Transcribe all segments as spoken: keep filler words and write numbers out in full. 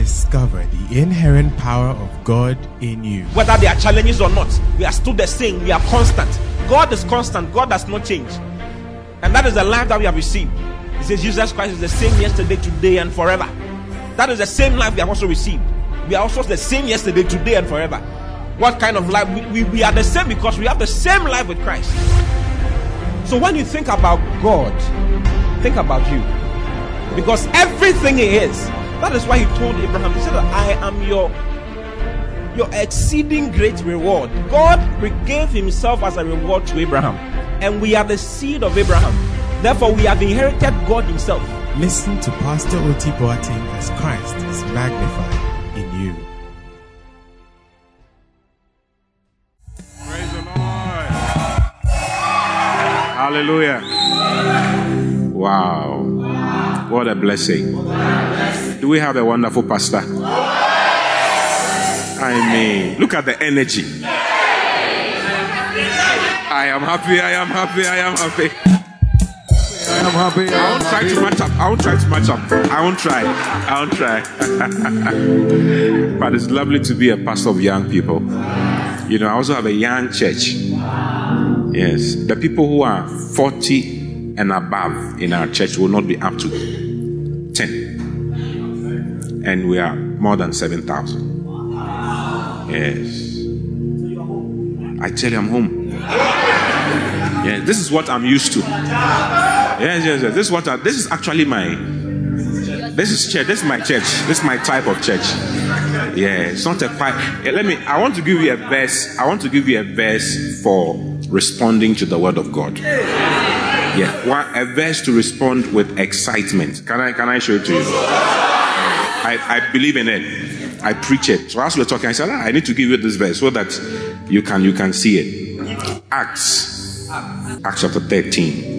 discover the inherent power of God in you. Whether there are challenges or not, we are still the same. We are constant. God is constant. God does not change. And that is the life that we have received. He says Jesus Christ is the same yesterday, today, and forever. That is the same life we have also received. We are also the same yesterday, today, and forever. What kind of life? We, we, we are the same because we have the same life with Christ. So when you think about God, think about you. Because everything He is, that is why He told Abraham, He said, I am your, your exceeding great reward. God gave Himself as a reward to Abraham. And we are the seed of Abraham. Therefore, we have inherited God Himself. Listen to Pastor Oti Boateng as Christ is magnified in you. Praise the Lord. Hallelujah. Wow. What a blessing. Do we have a wonderful pastor? I mean, look at the energy. I am happy, I am happy, I am happy. I am happy. I won't try to match up. I won't try to match up. I won't try. I won't try. But it's lovely to be a pastor of young people. You know, I also have a young church. Yes. The people who are forty and above in our church will not be up to ten. And we are more than seven thousand. Yes. I tell you, I'm home. Yeah, this is what I'm used to. Yes, yes, yes. This is what I, this is actually my this is church. This is my church. This is my type of church. Yeah, it's not a quite. Yeah, let me. I want to give you a verse. I want to give you a verse for responding to the word of God. Yeah, one, a verse to respond with excitement. Can I? Can I show it to you? I, I believe in it. I preach it. So as we were talking, I said, ah, I need to give you this verse so that you can you can see it. Acts, Acts chapter thirteen.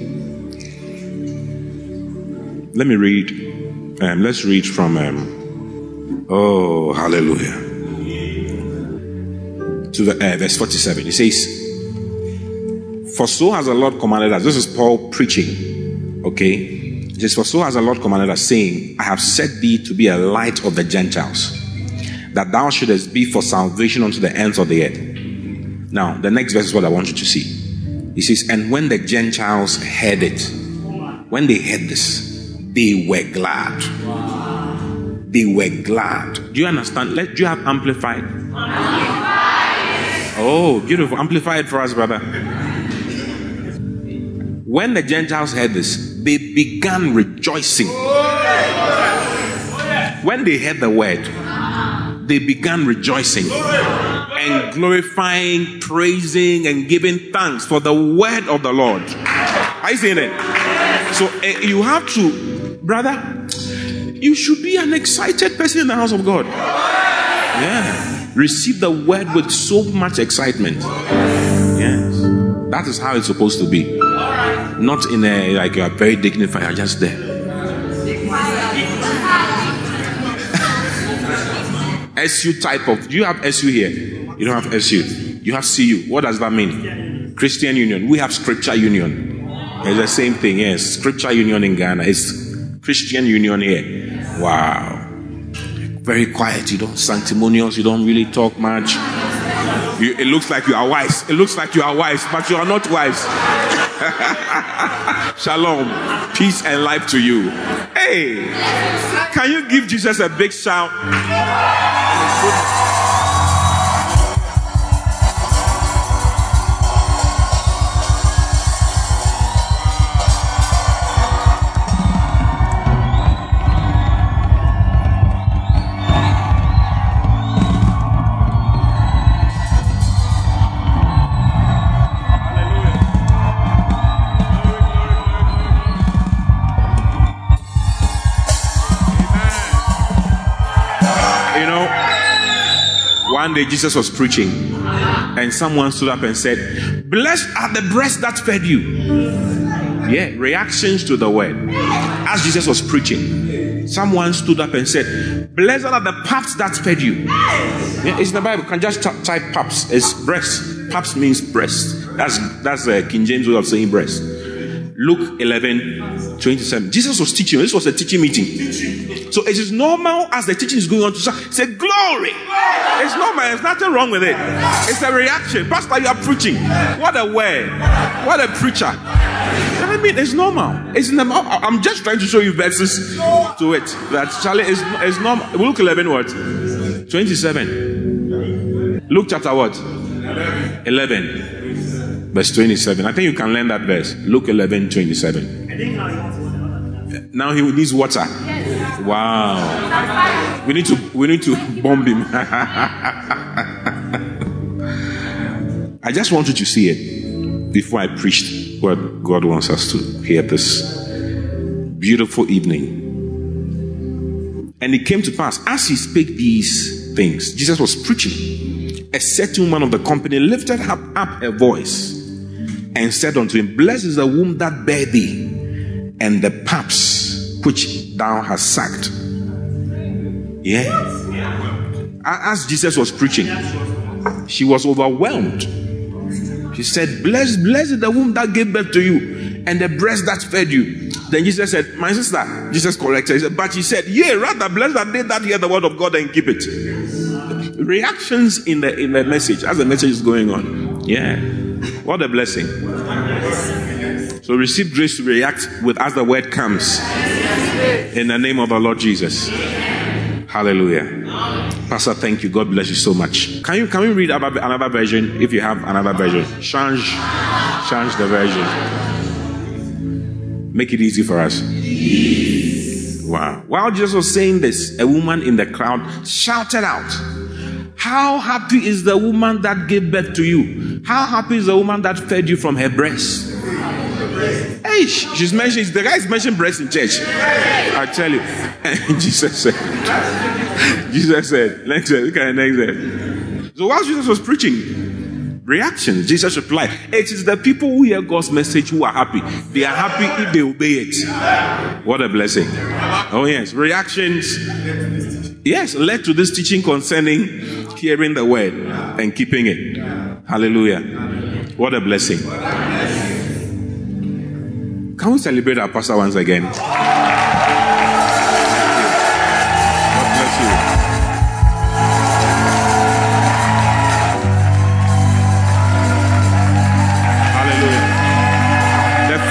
Let me read. Um, let's read from. Um, oh, hallelujah. To the, uh, verse forty-seven. It says, "For so has the Lord commanded us." This is Paul preaching. Okay. It says, "For so has the Lord commanded us, saying, I have set thee to be a light of the Gentiles, that thou shouldest be for salvation unto the ends of the earth." Now, the next verse is what I want you to see. He says, "And when the Gentiles heard it," when they heard this, they were glad. They were glad. Do you understand? Let do you have amplified? Amplified. Oh, beautiful. Amplify it for us, brother. When the Gentiles heard this, they began rejoicing. When they heard the word, they began rejoicing and glorifying, praising, and giving thanks for the word of the Lord. Are you seeing it? So uh, you have to, brother, you should be an excited person in the house of God. Yeah. Receive the word with so much excitement. Yes. That is how it's supposed to be. Not in a, like you are very dignified, you're just there. S U type of, do you have S U here? You don't have S U. You have C U. What does that mean? Christian Union. We have Scripture Union. It's the same thing, yes. Scripture Union in Ghana. It's Christian Union here. Wow. Very quiet. You don't sanctimonious. You don't really talk much. You, it looks like you are wise. It looks like you are wise, but you are not wise. Shalom. Peace and life to you. Hey, can you give Jesus a big shout? One day Jesus was preaching and someone stood up and said, "Blessed are the breasts that fed you." Yeah, reactions to the word. As Jesus was preaching, someone stood up and said, "Blessed are the paps that fed you." Yeah, it's in the Bible. You can just t- type paps. It's breast. Paps means breast. That's that's uh, King James way of saying breast. Luke eleven twenty-seven. Jesus was teaching. This was a teaching meeting. So it is normal as the teaching is going on to say, glory. It's normal. There's nothing wrong with it. It's a reaction. Pastor, you are preaching. What a word. What a preacher. I mean, it's normal. It's normal. I'm just trying to show you verses to it. That Charlie is, is normal. Luke eleven what? twenty-seven. Luke chapter what? eleven. Verse twenty-seven. I think you can learn that verse. Luke eleven twenty-seven. Now he needs water. Wow. We need to we need to bomb him. I just want you to see it before I preached what God wants us to hear this beautiful evening. And it came to pass, as he spake these things, Jesus was preaching. A certain woman of the company lifted up, up her voice and said unto him, blessed is the womb that bare thee, and the paps which thou hast sucked. Yeah. As Jesus was preaching, she was overwhelmed. She said, blessed, blessed is the womb that gave birth to you, and the breast that fed you. Then Jesus said, my sister, Jesus corrected. He said, but she said, yea, rather blessed are they that hear the word of God and keep it. Reactions in the in the message as the message is going on. Yeah. What a blessing. So receive grace to react with as the word comes. In the name of our Lord Jesus. Hallelujah. Pastor, thank you. God bless you so much. Can you can we read another version if you have another version? Change, change the version. Make it easy for us. Wow. While Jesus was saying this, a woman in the crowd shouted out, how happy is the woman that gave birth to you? How happy is the woman that fed you from her breast? Hey, she's mentioned, the guy is mentioning breast in church. I tell you. And Jesus said, Jesus said, next verse, look at the next verse. So while Jesus was preaching, reaction, Jesus replied, it is the people who hear God's message who are happy. They are happy if they obey it. What a blessing. Oh yes, reactions, yes, led to this teaching concerning hearing the word and keeping it. Hallelujah. What a blessing. Can we celebrate our pastor once again? God bless you. Hallelujah. The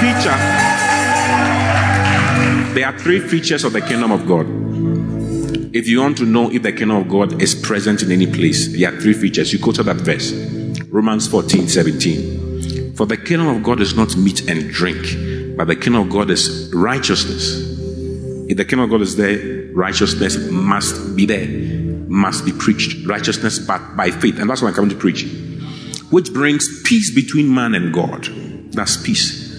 feature. There are three features of the kingdom of God. If you want to know if the kingdom of God is present in any place, there are three features. You quoted that verse. Romans fourteen seventeen. For the kingdom of God is not meat and drink, but the kingdom of God is righteousness. If the kingdom of God is there, righteousness must be there, must be preached. Righteousness but by faith. And that's what I'm coming to preach. Which brings peace between man and God. That's peace.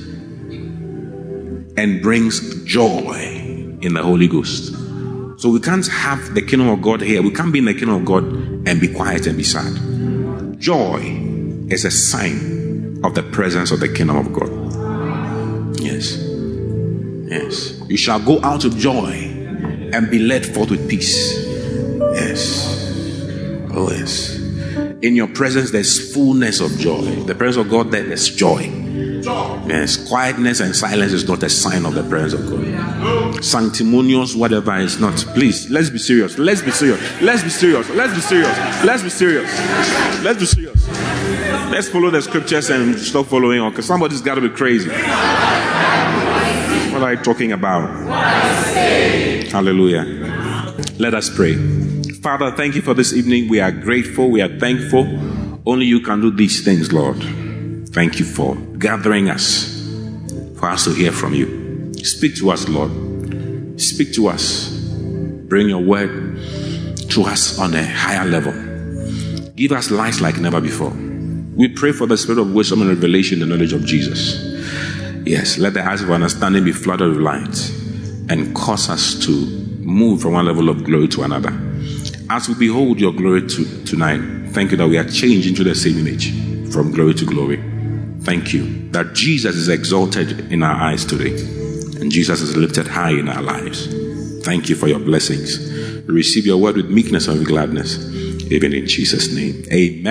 And brings joy in the Holy Ghost. So we can't have the kingdom of God here. We can't be in the kingdom of God and be quiet and be sad. Joy is a sign of the presence of the kingdom of God. Yes. Yes. You shall go out with joy and be led forth with peace. Yes. Oh yes. In your presence there's fullness of joy. The presence of God, there is joy. Yes. Quietness and silence is not a sign of the presence of God. Sanctimonious, whatever is not. Please, let's be serious. Let's be serious. Let's be serious. Let's be serious. Let's be serious. Let's be serious. Let's follow the scriptures and stop following on, because somebody's got to be crazy. What are you talking about? Hallelujah. Let us pray. Father, thank you for this evening. We are grateful. We are thankful. Only you can do these things, Lord. Thank you for gathering us, for us to hear from you. Speak to us, Lord. Speak to us. Bring your word to us on a higher level. Give us light like never before. We pray for the spirit of wisdom and revelation, the knowledge of Jesus. Yes, let the eyes of understanding be flooded with light and cause us to move from one level of glory to another. As we behold your glory to, tonight, thank you that we are changed into the same image from glory to glory. Thank you that Jesus is exalted in our eyes today and Jesus is lifted high in our lives. Thank you for your blessings. We receive your word with meekness and with gladness, even in Jesus' name.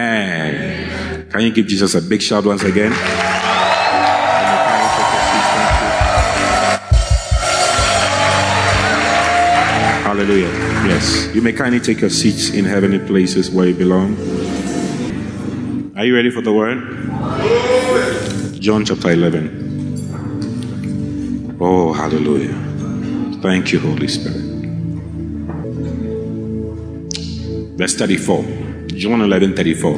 Amen. Can you give Jesus a big shout once again? hallelujah. Yes. You may kindly take your seats in heavenly places where you belong. Are you ready for the word? John chapter eleven. Oh, hallelujah. Thank you, Holy Spirit. Verse thirty-four. John eleven thirty-four.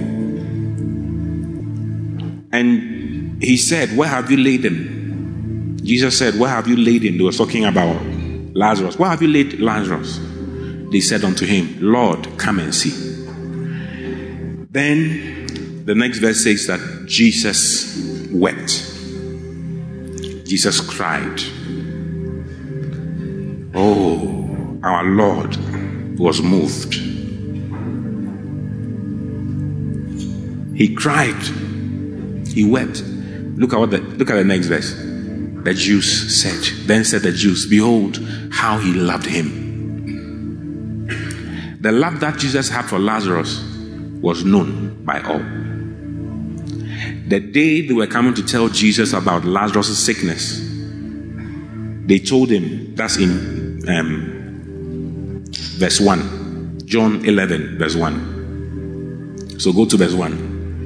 And he said, where have you laid him? Jesus said, where have you laid him? They were talking about Lazarus. Where have you laid Lazarus? They said unto him, Lord, come and see. Then the next verse says that Jesus wept. Jesus cried. Oh, our Lord was moved. He cried. He wept. Look at what the, look at the next verse. The Jews said, then said the Jews, behold how he loved him. The love that Jesus had for Lazarus was known by all. The day they were coming to tell Jesus about Lazarus' sickness, they told him, that's in um, verse one, John eleven, verse one. So go to verse one.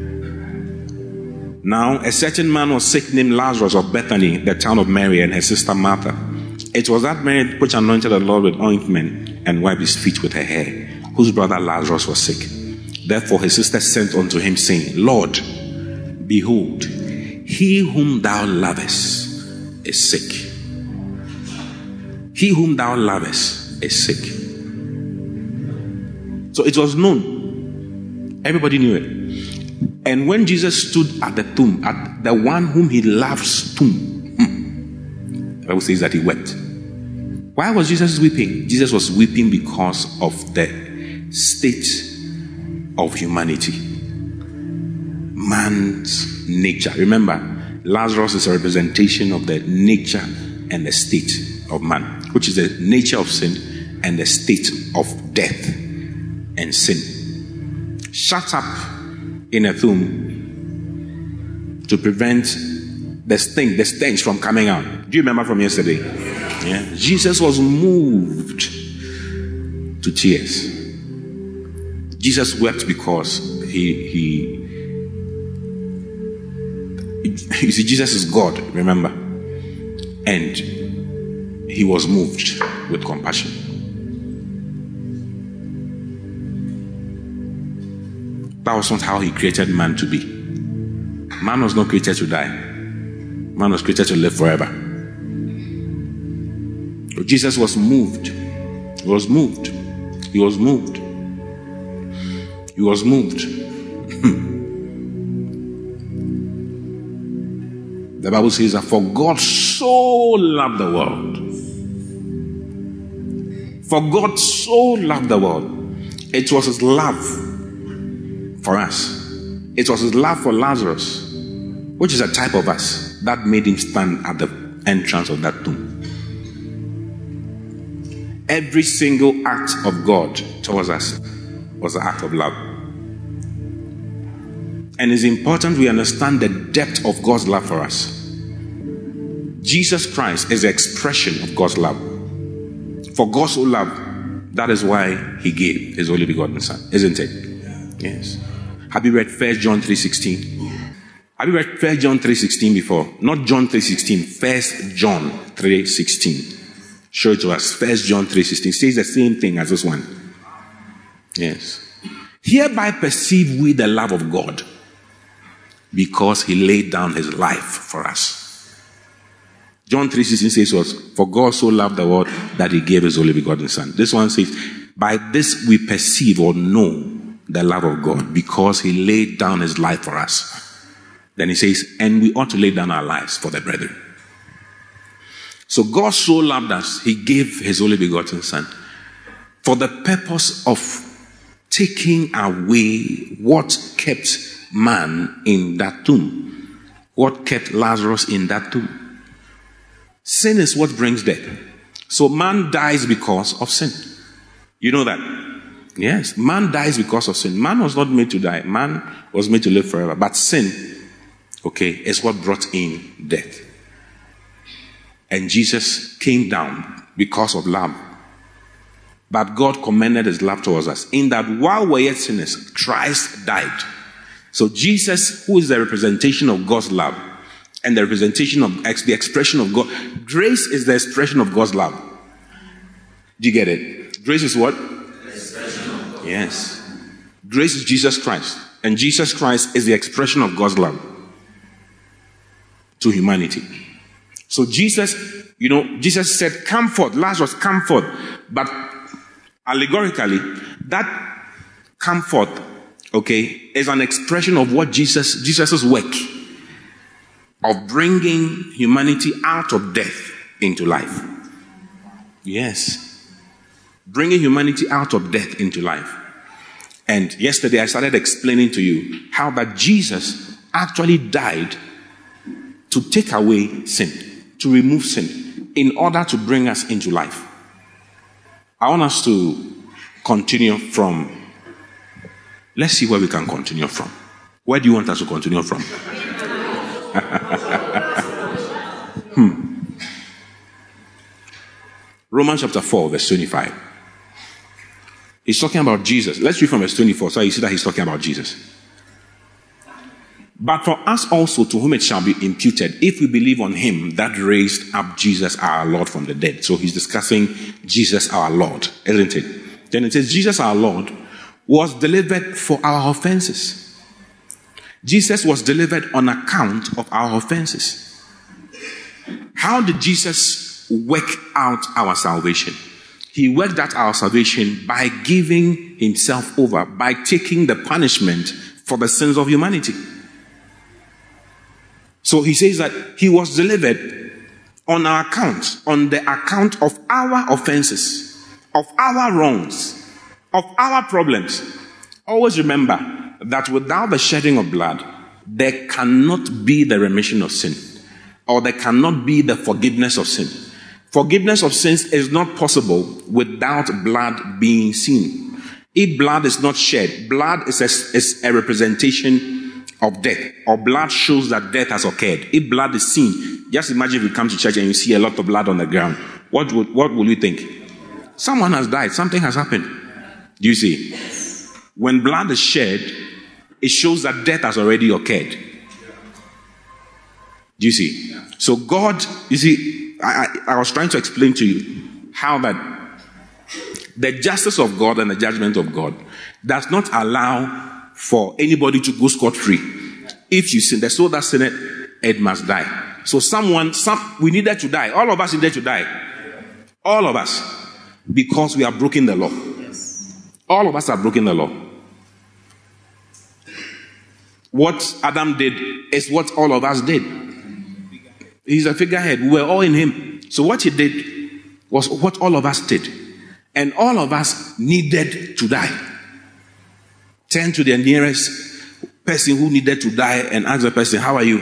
Now, a certain man was sick named Lazarus of Bethany, the town of Mary, and her sister Martha. It was that Mary which anointed the Lord with ointment and wiped his feet with her hair, whose brother Lazarus was sick. Therefore his sister sent unto him, saying, Lord, behold, he whom thou lovest is sick. He whom thou lovest is sick. So it was known. Everybody knew it. And when Jesus stood at the tomb, at the one whom he loves tomb, the Bible says that he wept. Why was Jesus weeping? Jesus was weeping because of the state of humanity. Man's nature. Remember, Lazarus is a representation of the nature and the state of man, which is the nature of sin and the state of death and sin. Shut up in a tomb to prevent the stink, the stench from coming out. Do you remember from yesterday? Yeah. Jesus was moved to tears. Jesus wept because he he you see, Jesus is God, remember, and he was moved with compassion. That was not how he created man to be. Man was not created to die. Man was created to live forever. But Jesus was moved. He was moved. He was moved. He was moved. The Bible says that for God so loved the world. For God so loved the world. It was his love for us. It was his love for Lazarus, which is a type of us, that made him stand at the entrance of that tomb. Every single act of God towards us was an act of love. And it's important we understand the depth of God's love for us. Jesus Christ is the expression of God's love. For God so loved, that is why he gave his only begotten Son, isn't it? Yes. Have you read First John three sixteen? Have you read First John three sixteen before? Not John three sixteen, First John three sixteen. Show it to us. First John three sixteen says the same thing as this one. Yes. Hereby perceive we the love of God, because he laid down his life for us. John three sixteen says was, for God so loved the world that he gave his only begotten Son. This one says, by this we perceive or know the love of God, because he laid down his life for us. Then he says, and we ought to lay down our lives for the brethren. So God so loved us, he gave his only begotten Son for the purpose of taking away what kept man in that tomb, what kept Lazarus in that tomb. Sin is what brings death. So man dies because of sin. You know that? Yes, man dies because of sin. Man was not made to die. Man was made to live forever. But sin, okay, is what brought in death. And Jesus came down because of love. But God commended his love towards us, in that while we were yet sinners, Christ died. So Jesus, who is the representation of God's love, and the representation of ex- the expression of God, grace is the expression of God's love. Do you get it? Grace is what? Yes. Grace is Jesus Christ. And Jesus Christ is the expression of God's love to humanity. So Jesus, you know, Jesus said, come forth, Lazarus, come forth. But allegorically, that come forth, okay, is an expression of what Jesus, Jesus's work of bringing humanity out of death into life. Yes. Bringing humanity out of death into life. And yesterday I started explaining to you how that Jesus actually died to take away sin, to remove sin, in order to bring us into life. I want us to continue from, let's see where we can continue from. Where do you want us to continue from? hmm. Romans chapter four, verse twenty-five. He's talking about Jesus. Let's read from verse twenty-four so you see that he's talking about Jesus. But for us also, to whom it shall be imputed, if we believe on him that raised up Jesus our Lord from the dead. So he's discussing Jesus our Lord, isn't it? Then it says, Jesus our Lord was delivered for our offenses. Jesus was delivered on account of our offenses. How did Jesus work out our salvation? He worked out our salvation by giving himself over, by taking the punishment for the sins of humanity. So he says that he was delivered on our account, on the account of our offenses, of our wrongs, of our problems. Always remember that without the shedding of blood, there cannot be the remission of sin, or there cannot be the forgiveness of sin. Forgiveness of sins is not possible without blood being seen. If blood is not shed, blood is a, is a representation of death, or blood shows that death has occurred. If blood is seen, just imagine if you come to church and you see a lot of blood on the ground. What would, what will you think? Someone has died. Something has happened. Do you see? When blood is shed, it shows that death has already occurred. Do you see? So God, you see, I, I, I was trying to explain to you how that the justice of God and the judgment of God does not allow for anybody to go scot-free. If you sin, the soul that sinned, it must die. So someone, some, we needed to die. All of us needed to die. All of us. Because we have broken the law. All of us have broken the law. What Adam did is what all of us did. He's a figurehead. We were all in him. So what he did was what all of us did. And all of us needed to die. Turn to the nearest person who needed to die and ask the person, how are you?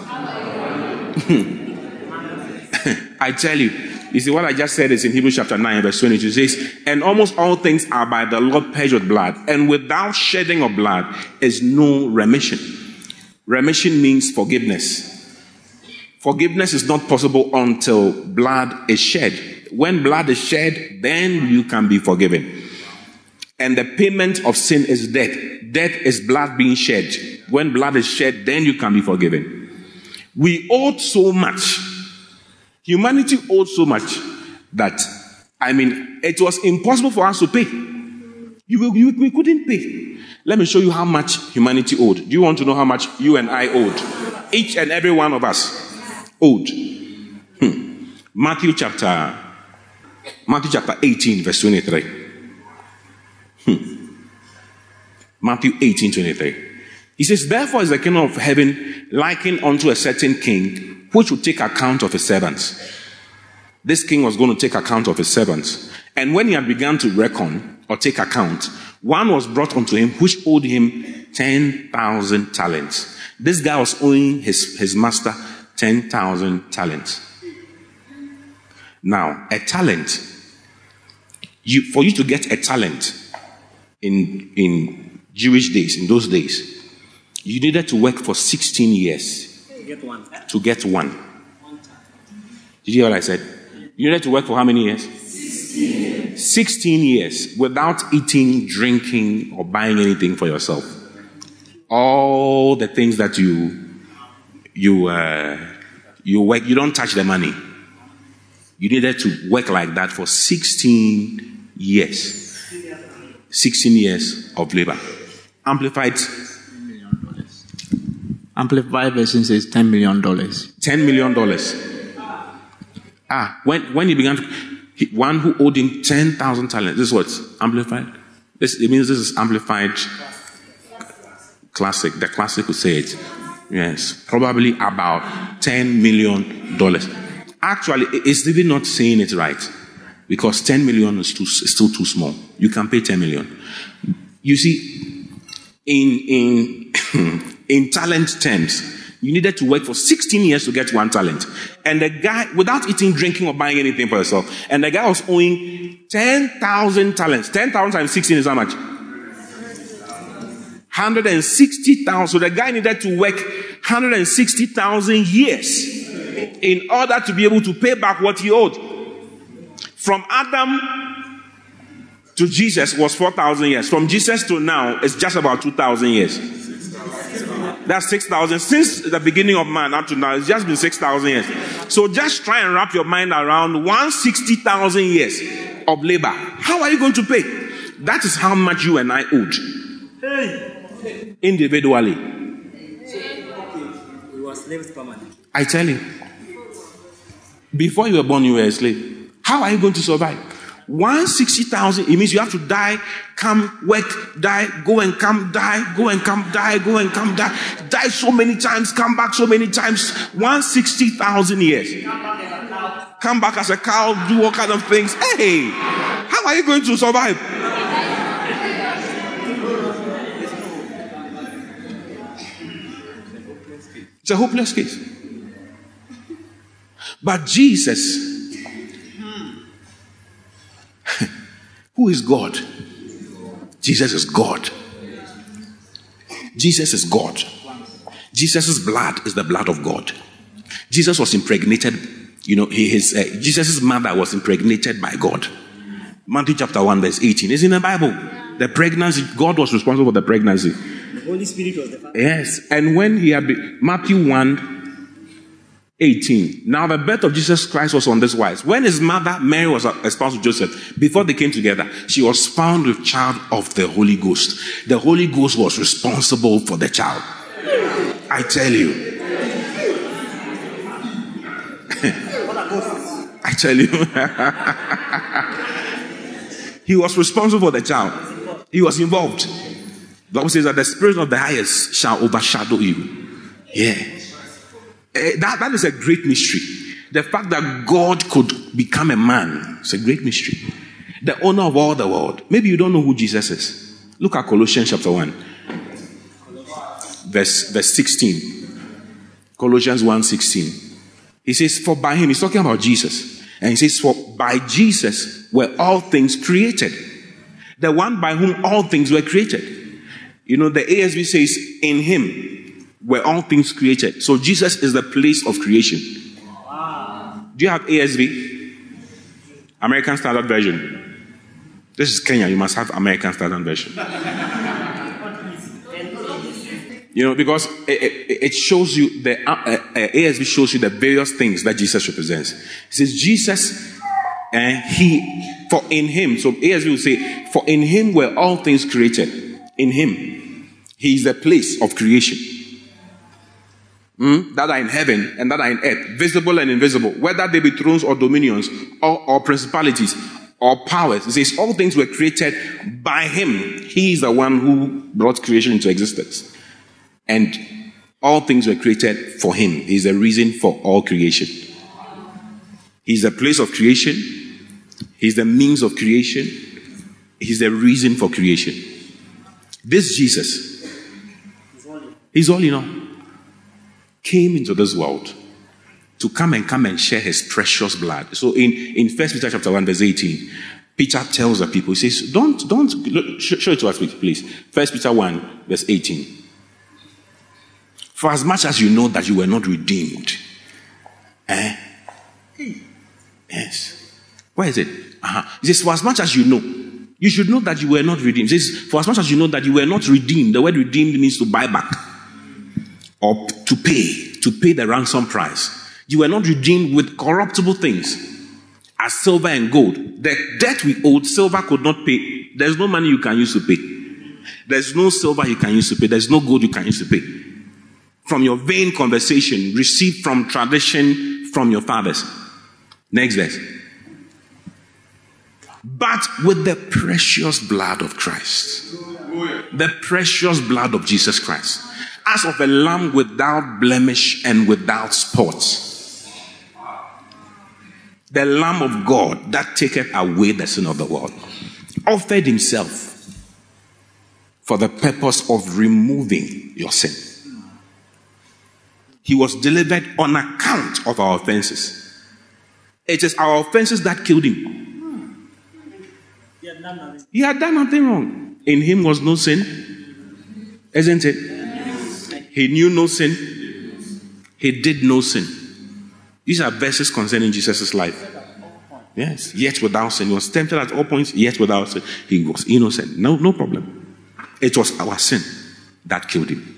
I tell you, you see what I just said is in Hebrews chapter nine, verse twenty-two. It says, and almost all things are by the Lord purged with blood, and without shedding of blood is no remission. Remission means forgiveness. Forgiveness is not possible until blood is shed. When blood is shed, then you can be forgiven. And the payment of sin is death. Death is blood being shed. When blood is shed, then you can be forgiven. We owed so much. Humanity owed so much that, I mean, it was impossible for us to pay. You, you, we couldn't pay. Let me show you how much humanity owed. Do you want to know how much you and I owed? Each and every one of us owed. Hmm. Matthew chapter, Matthew chapter eighteen, verse twenty-three. Hmm. Matthew eighteen, twenty-three. He says, therefore is the kingdom of heaven likened unto a certain king, which would take account of his servants. This king was going to take account of his servants. And when he had begun to reckon or take account, one was brought unto him which owed him ten thousand talents. This guy was owing his, his master ten thousand talents. Now, a talent, you, for you to get a talent in, in Jewish days, in those days, you needed to work for sixteen years to get one. To get one. Did you hear what I said? You needed to work for how many years? sixteen years without eating, drinking, or buying anything for yourself. All the things that you you uh, you work, you don't touch the money. You needed to work like that for sixteen years. sixteen years of labor. Amplified. Amplified version says ten million dollars. ten million dollars. Ah, when when he began to, he, one who owed him ten thousand talents. This is what's amplified. This, it means this is amplified classic. The classic would say it. Yes, probably about ten million dollars. Actually, it's even not saying it right, because ten million is, too, is still too small. You can pay ten million. You see, in in in talent terms, you needed to work for sixteen years to get one talent. And the guy, without eating, drinking, or buying anything for yourself, and the guy was owing ten thousand talents. ten thousand times sixteen is how much? one hundred sixty thousand. So the guy needed to work one hundred sixty thousand years in order to be able to pay back what he owed. From Adam to Jesus was four thousand years. From Jesus to now, it's just about two thousand years. That's six thousand. Since the beginning of man up to now, it's just been six thousand years. So just try and wrap your mind around one hundred sixty thousand years of labor. How are you going to pay? That is how much you and I owed. Individually. We were slaves permanently. I tell you. Before you were born, you were a slave. How are you going to survive? one hundred sixty thousand, it means you have to die, come, work, die, go and come, die, go and come, die, go and come, die, die so many times, come back so many times, one hundred sixty thousand years. Come back as a cow, do all kind of things. Hey, how are you going to survive? It's a hopeless case. But Jesus, who is God? Jesus is God. Jesus is God. Jesus' blood is the blood of God. Jesus was impregnated, you know, his, uh, Jesus' mother was impregnated by God. Matthew chapter one verse eighteen. It's in the Bible. The pregnancy, God was responsible for the pregnancy. The Holy Spirit was the father. Yes. And when he had been, Matthew one eighteen. Now the birth of Jesus Christ was on this wise. When his mother Mary was espoused to Joseph, before they came together, she was found with child of the Holy Ghost. The Holy Ghost was responsible for the child. I tell you. I tell you. He was responsible for the child. He was involved. The Bible says that the Spirit of the highest shall overshadow you. Yeah. Uh, that, that is a great mystery. The fact that God could become a man is a great mystery. The owner of all the world. Maybe you don't know who Jesus is. Look at Colossians chapter one. Verse, verse sixteen. Colossians one sixteen. He says, for by him, he's talking about Jesus. And he says, for by Jesus were all things created. The one by whom all things were created. You know, the A S V says, in him were all things created. So Jesus is the place of creation. Wow. Do you have A S V? American Standard Version. This is Kenya. You must have American Standard Version. You know, because it, it, it shows you, the uh, uh, A S V shows you the various things that Jesus represents. It says Jesus, and he, for in him, so A S V will say, for in him were all things created. In him. He is the place of creation. Mm? That are in heaven and that are in earth, visible and invisible, whether they be thrones or dominions or, or principalities or powers. It says all things were created by him. He is the one who brought creation into existence. And all things were created for him. He is the reason for all creation. He is the place of creation. He is the means of creation. He is the reason for creation. This Jesus, he's all in all, came into this world to come and come and share his precious blood. So in, in First Peter chapter one, verse eighteen, Peter tells the people, he says, don't, don't, look, show it to us, please. First Peter one, verse eighteen. For as much as you know that you were not redeemed. Eh? Yes. Where is it? Uh-huh. He says, for as much as you know, you should know that you were not redeemed. He says, for as much as you know that you were not redeemed. The word redeemed means to buy back or to pay, to pay the ransom price. You were not redeemed with corruptible things as silver and gold. The debt we owed, silver could not pay. There's no money you can use to pay. There's no silver you can use to pay. There's no gold you can use to pay. From your vain conversation, received from tradition from your fathers. Next verse. But with the precious blood of Christ. The precious blood of Jesus Christ. As of a lamb without blemish and without spot. The Lamb of God that taketh away the sin of the world. Offered himself for the purpose of removing your sin. He was delivered on account of our offenses. It is our offenses that killed him. He had done nothing. He had done nothing wrong. In him was no sin. Isn't it? He knew no sin. He did no sin. These are verses concerning Jesus' life. Yes. Yet without sin. He was tempted at all points, yet without sin. He was innocent. No, no problem. It was our sin that killed him.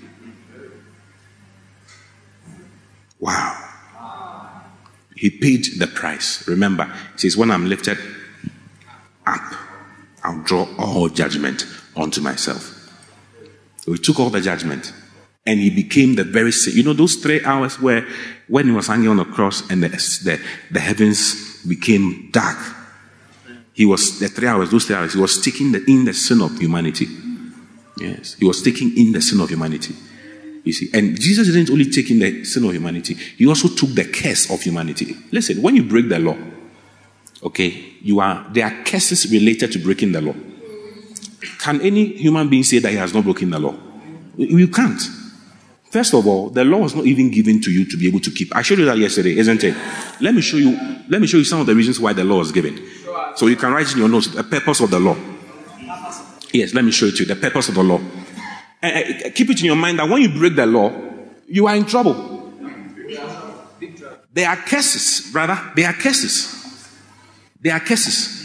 Wow. He paid the price. Remember, he says, when I'm lifted up, I'll draw all judgment onto myself. So he took all the judgment and he became the very same. You know, those three hours where when he was hanging on the cross and the, the, the heavens became dark, he was, the three hours, those three hours, he was taking the, in the sin of humanity. Yes, he was taking in the sin of humanity. You see, and Jesus didn't only take in the sin of humanity, he also took the curse of humanity. Listen, when you break the law, okay, you are there are curses related to breaking the law. Can any human being say that he has not broken the law? You can't. First of all, the law was not even given to you to be able to keep. I showed you that yesterday, isn't it? Let me show you. Let me show you some of the reasons why the law was given. So you can write in your notes the purpose of the law. Yes, let me show it to you. The purpose of the law. And uh, keep it in your mind that when you break the law, you are in trouble. There are curses, brother. There are curses. There are curses.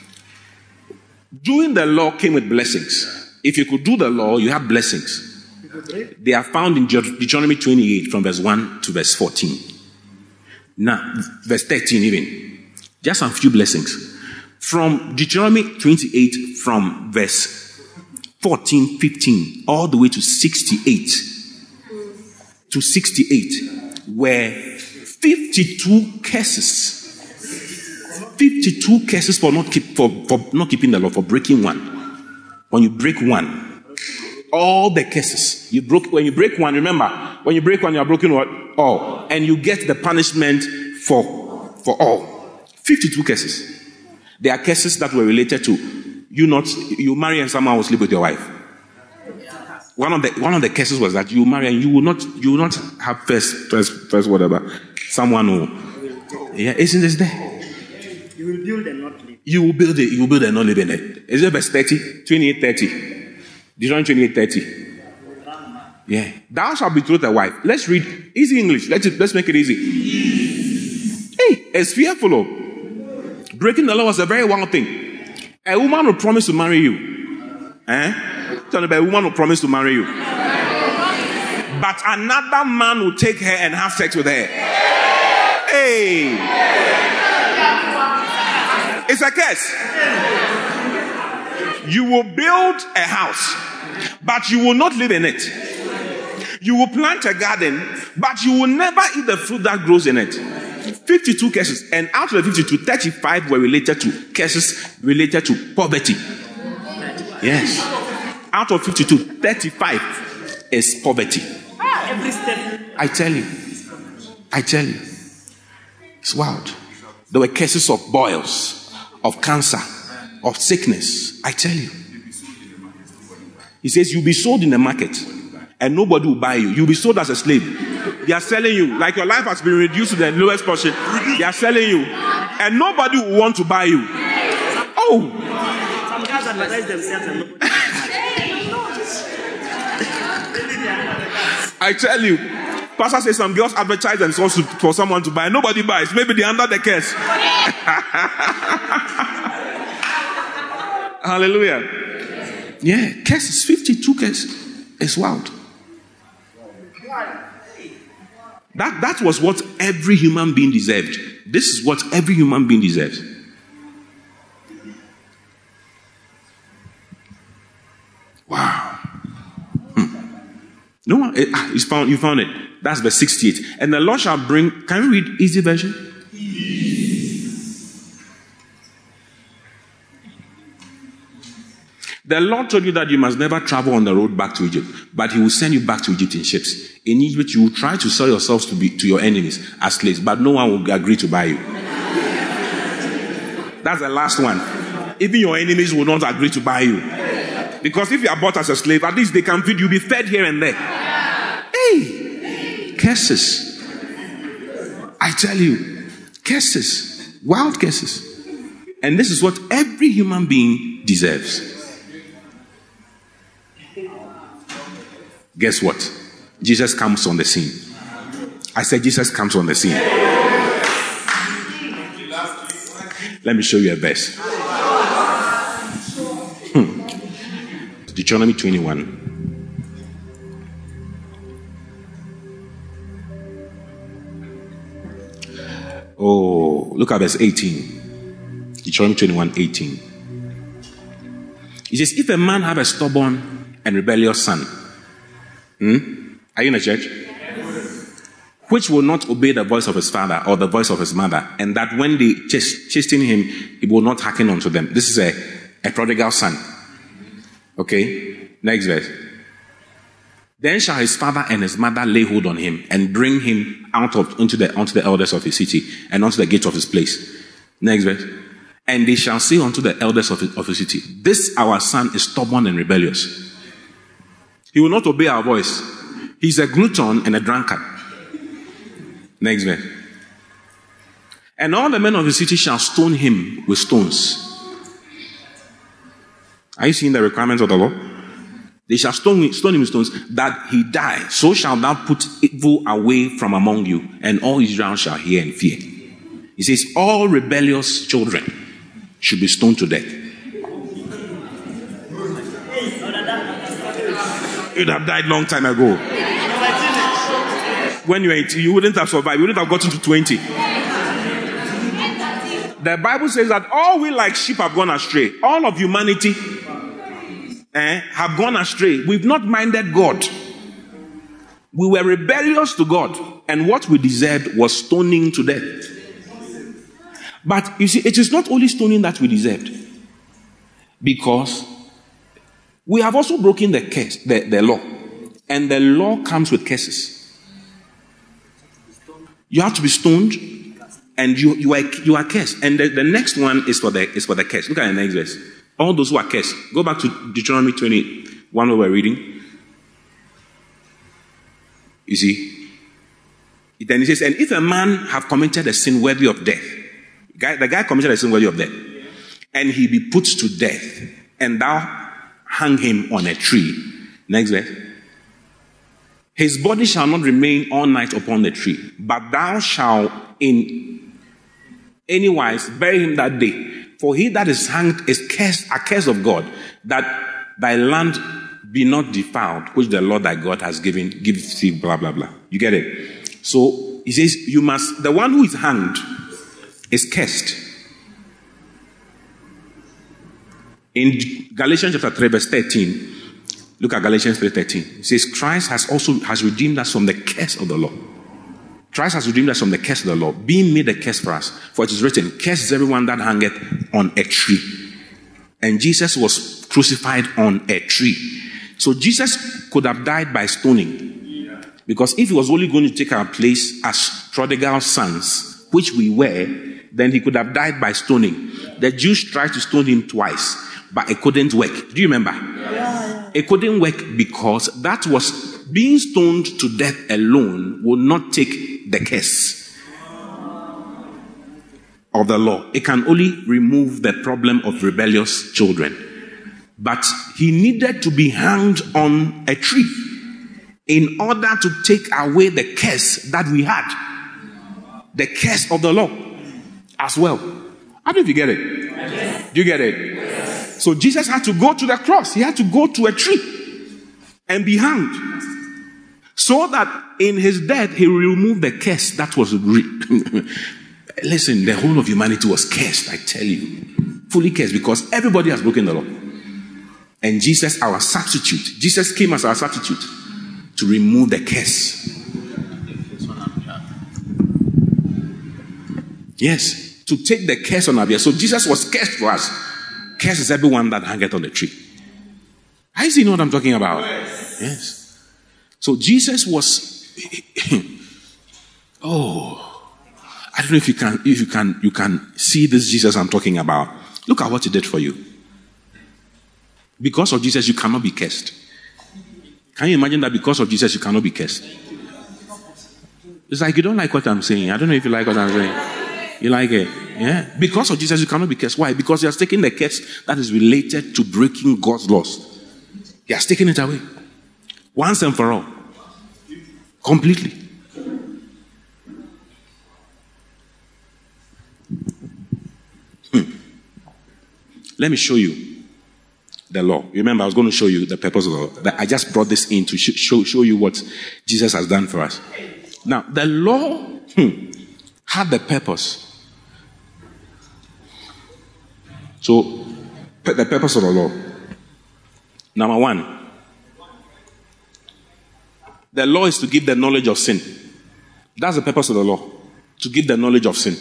Doing the law came with blessings. If you could do the law, you have blessings. They are found in Deuteronomy twenty-eight from verse one to verse fourteen. Now, verse thirteen even. Just a few blessings. From Deuteronomy twenty-eight from verse fourteen, fifteen, all the way to sixty-eight. To sixty-eight, where fifty-two curses. fifty-two curses for not keep for, for not keeping the law, for breaking one. When you break one, all the curses. You broke when you break one, remember, when you break one, you are broken what? All. And you get the punishment for for all. fifty-two curses. There are curses that were related to you not you marry and someone will sleep with your wife. One of the one of the cases was that you marry and you will not you will not have first first first whatever someone who yeah isn't this there? You will build and not live. You will build it. You will build and not live in it. Is it verse thirty? twenty-eight thirty. Deuteronomy twenty-eight thirty. Yeah. Thou shalt betroth a wife. Let's read easy English. Let's let's make it easy. Hey, it's fearful. Oh. Breaking the law was a very wild thing. A woman will promise to marry you. Eh? Tell me, a woman will promise to marry you. But another man will take her and have sex with her. Hey! It's a curse. You will build a house, but you will not live in it. You will plant a garden, but you will never eat the fruit that grows in it. fifty-two curses, and out of the fifty-two, thirty-five were related to curses related to poverty. Yes. Out of fifty-two, thirty-five is poverty. Every step. I tell you. I tell you. It's wild. There were cases of boils, of cancer, of sickness. I tell you. He says you'll be sold in the market and nobody will buy you. You'll be sold as a slave. They are selling you. Like your life has been reduced to the lowest portion. They are selling you. And nobody will want to buy you. Oh. Some guys advertise themselves and nobody. I tell you. Pastor says some girls advertise themselves for someone to buy. Nobody buys. Maybe they're under the curse. Hallelujah. Yeah, cases, fifty-two cases. It's wild. That, that was what every human being deserved. This is what every human being deserves. Wow. Hmm. No one, eh, ah, you found, you found it. That's verse sixty-eight. And the Lord shall bring, can you read easy version? The Lord told you that you must never travel on the road back to Egypt, but he will send you back to Egypt in ships. In Egypt, you will try to sell yourselves to be to your enemies as slaves, but no one will agree to buy you. That's the last one. Even your enemies will not agree to buy you. Because if you are bought as a slave, at least they can feed you, be fed here and there. Hey! Curses. I tell you, curses. Wild curses. And this is what every human being deserves. Guess what? Jesus comes on the scene. I said Jesus comes on the scene. Let me show you a verse. Hmm. Deuteronomy twenty-one. Oh, look at verse eighteen. Deuteronomy twenty-one, eighteen. It says, if a man have a stubborn and rebellious son, Hmm? Are you in a church? Yes. Which will not obey the voice of his father or the voice of his mother, and that when they ch- chasten him, he will not hearken unto them. This is a, a prodigal son. Okay? Next verse. Then shall his father and his mother lay hold on him and bring him out of into the unto the elders of his city and unto the gate of his place. Next verse. And they shall say unto the elders of his, of his city, this our son is stubborn and rebellious. He will not obey our voice. He's a glutton and a drunkard. Next verse. And all the men of the city shall stone him with stones. Are you seeing the requirements of the law? They shall stone, stone him with stones, that he die. So shall thou put evil away from among you, and all Israel shall hear and fear. He says, all rebellious children should be stoned to death. You'd have died long time ago. When you were eighteen, you wouldn't have survived. You wouldn't have gotten to twenty. The Bible says that all we like sheep have gone astray. All of humanity eh, have gone astray. We've not minded God. We were rebellious to God, and what we deserved was stoning to death. But you see, it is not only stoning that we deserved, because we have also broken the curse, the, the law. And the law comes with curses. You have to be stoned, and you, you, are, you are cursed. And the, the next one is for the is for the curse. Look at the next verse. All those who are cursed. Go back to Deuteronomy twenty-one where we're reading. You see? Then it says, and if a man have committed a sin worthy of death, guy, the guy committed a sin worthy of death, and he be put to death, and thou hang him on a tree. Next verse. His body shall not remain all night upon the tree, but thou shalt in any wise bury him that day. For he that is hanged is cursed, accursed of God, that thy land be not defiled, which the Lord thy God has given, give thee, blah, blah, blah. You get it? So he says, you must, the one who is hanged is cursed. In Galatians chapter three, verse thirteen, look at Galatians three thirteen. It says, Christ has also has redeemed us from the curse of the law. Christ has redeemed us from the curse of the law, being made a curse for us. For it is written, cursed is everyone that hangeth on a tree. And Jesus was crucified on a tree. So Jesus could have died by stoning. Because if he was only going to take our place as prodigal sons, which we were, then he could have died by stoning. The Jews tried to stone him twice, but it couldn't work. Do you remember? Yeah. It couldn't work because that was being stoned to death alone would not take the curse of the law. It can only remove the problem of rebellious children. But he needed to be hanged on a tree in order to take away the curse that we had. The curse of the law as well. How do you get it? Yes. Do you get it? Yes. So Jesus had to go to the cross. He had to go to a tree and be hanged. So that in his death, he will remove the curse that was re- Listen, the whole of humanity was cursed, I tell you. Fully cursed because everybody has broken the law. And Jesus, our substitute. Jesus came as our substitute to remove the curse. Yes, to take the curse on our behalf. So Jesus was cursed for us. Cursed is everyone that hangeth on the tree. I see, you know what I'm talking about? Yes. So Jesus was. Oh, I don't know if you can, if you can, you can see this Jesus I'm talking about. Look at what he did for you. Because of Jesus, you cannot be cursed. Can you imagine that because of Jesus, you cannot be cursed? It's like you don't like what I'm saying. I don't know if you like what I'm saying. You like it? Yeah? Because of Jesus, you cannot be cursed. Why? Because he has taken the curse that is related to breaking God's laws. He has taken it away. Once and for all. Completely. Hmm. Let me show you the law. Remember, I was going to show you the purpose of the law. But I just brought this in to show, show you what Jesus has done for us. Now, the law hmm, had the purpose. So, the purpose of the law. Number one. The law is to give the knowledge of sin. That's the purpose of the law. To give the knowledge of sin.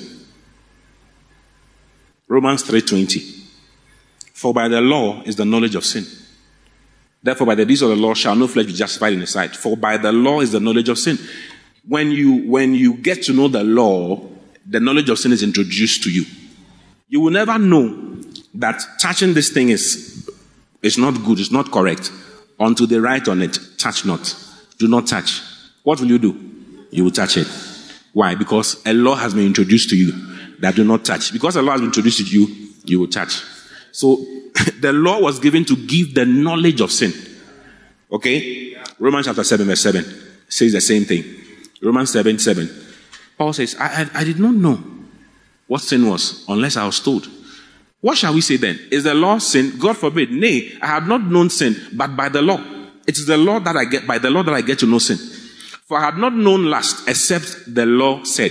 Romans three twenty. For by the law is the knowledge of sin. Therefore by the deeds of the law shall no flesh be justified in his sight. For by the law is the knowledge of sin. When you, when you get to know the law, the knowledge of sin is introduced to you. You will never know that touching this thing is, is not good, it's not correct, until they write on it, touch not. Do not touch. What will you do? You will touch it. Why? Because a law has been introduced to you that do not touch. Because a law has been introduced to you, you will touch. So, the law was given to give the knowledge of sin. Okay? Romans chapter seven verse seven says the same thing. Romans seven seven. Paul says, I, I, I did not know what sin was unless I was told. What shall we say then? Is the law sin? God forbid. Nay, I had not known sin, but by the law. It is the law that I get, by the law that I get to know sin. For I had not known lust, except the law said,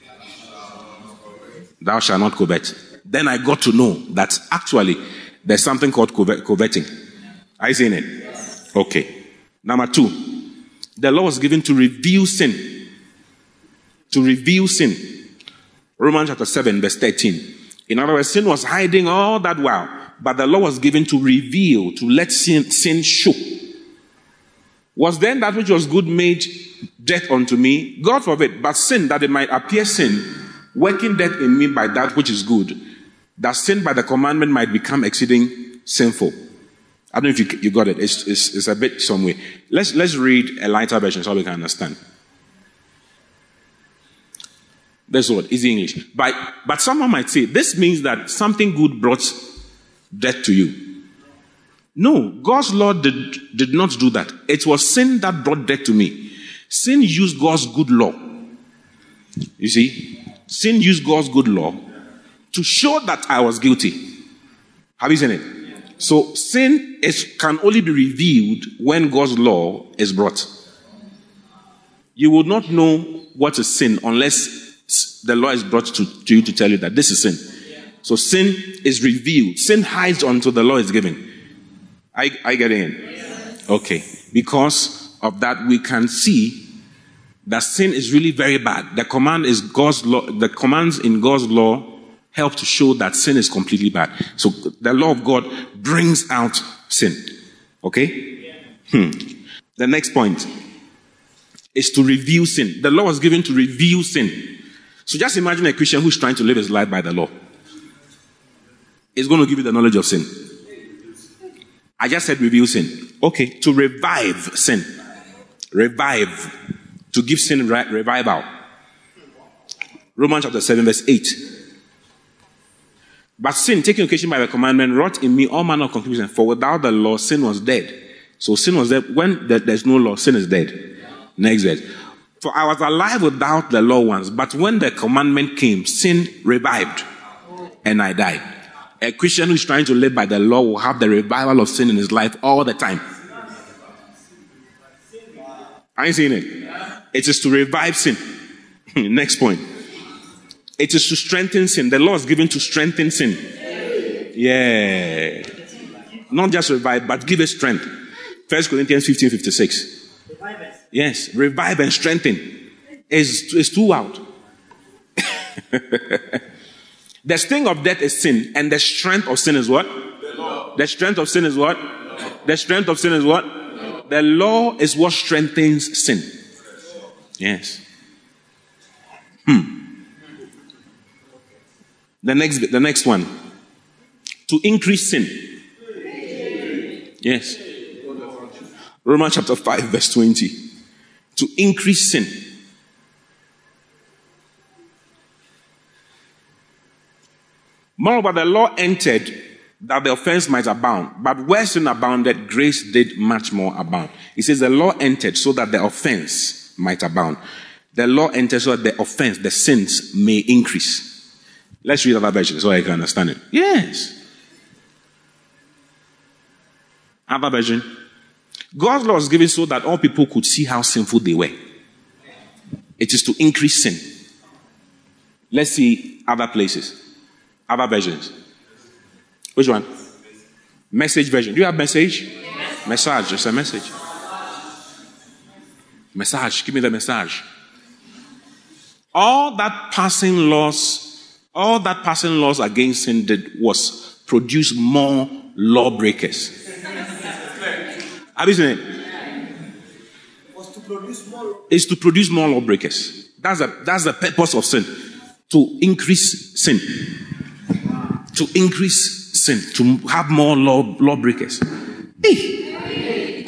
thou shalt not covet. Then I got to know that actually there's something called covet, coveting. Are you seeing it? Okay. Number two, the law was given to reveal sin. To reveal sin. Romans chapter seven, verse thirteen. In other words, sin was hiding all that while, but the law was given to reveal, to let sin, sin show. Was then that which was good made death unto me? God forbid. But sin, that it might appear sin, working death in me by that which is good, that sin by the commandment might become exceeding sinful. I don't know if you, you got it. It's, it's, it's a bit some way. Let's, let's read a lighter version so we can understand. That's what, easy English. But, but someone might say, this means that something good brought death to you. No, God's law did, did not do that. It was sin that brought death to me. Sin used God's good law. You see? Sin used God's good law to show that I was guilty. Have you seen it? So sin is, can only be revealed when God's law is brought. You will not know what is sin unless the law is brought to, to you to tell you that this is sin. So sin is revealed. Sin hides until the law is given. I, I get in. Okay. Because of that, we can see that sin is really very bad. The command is God's law. The commands in God's law help to show that sin is completely bad. So the law of God brings out sin. Okay? Hmm. The next point is to reveal sin. The law was given to reveal sin. So just imagine a Christian who's trying to live his life by the law. It's going to give you the knowledge of sin. I just said reveal sin. Okay, to revive sin. Revive. To give sin re- revival. Romans chapter seven verse eight. But sin, taking occasion by the commandment, wrought in me all manner of confusion. For without the law, sin was dead. So sin was dead. When there's no law, sin is dead. Next verse. For I was alive without the law once, but when the commandment came, sin revived, and I died. A Christian who is trying to live by the law will have the revival of sin in his life all the time. Are you seeing it? It is to revive sin. Next point. It is to strengthen sin. The law is given to strengthen sin. Yeah. Not just revive, but give it strength. First Corinthians fifteen fifty-six. Yes. Revive and strengthen. Is is throughout. The sting of death is sin, and the strength of sin is what? The law. The strength of sin is what? The strength of sin is what? The law is what strengthens sin. Yes. Hmm. The next bit, the next one. To increase sin. Yes. Romans chapter five, verse twenty. To increase sin. Moreover, the law entered that the offense might abound. But where sin abounded, grace did much more abound. It says the law entered so that the offense might abound. The law entered so that the offense, the sins, may increase. Let's read other versions so I can understand it. Yes. Other version. God's law was given so that all people could see how sinful they were. It is to increase sin. Let's see other places. Other versions. Which one? Message version. Do you have message? Yes. Message. Just a message. Message. Give me the message. All that passing laws, all that passing laws against sin did was produce more lawbreakers. Have you seen it? Was to produce more. It's to produce more lawbreakers. That's the that's the purpose of sin. To increase sin. To increase sin, to have more law lawbreakers. Hey.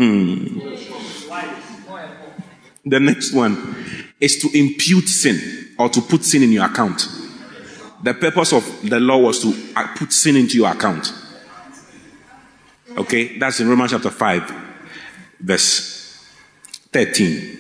The next one is to impute sin or to put sin in your account. The purpose of the law was to put sin into your account. Okay, that's in Romans chapter five, verse thirteen.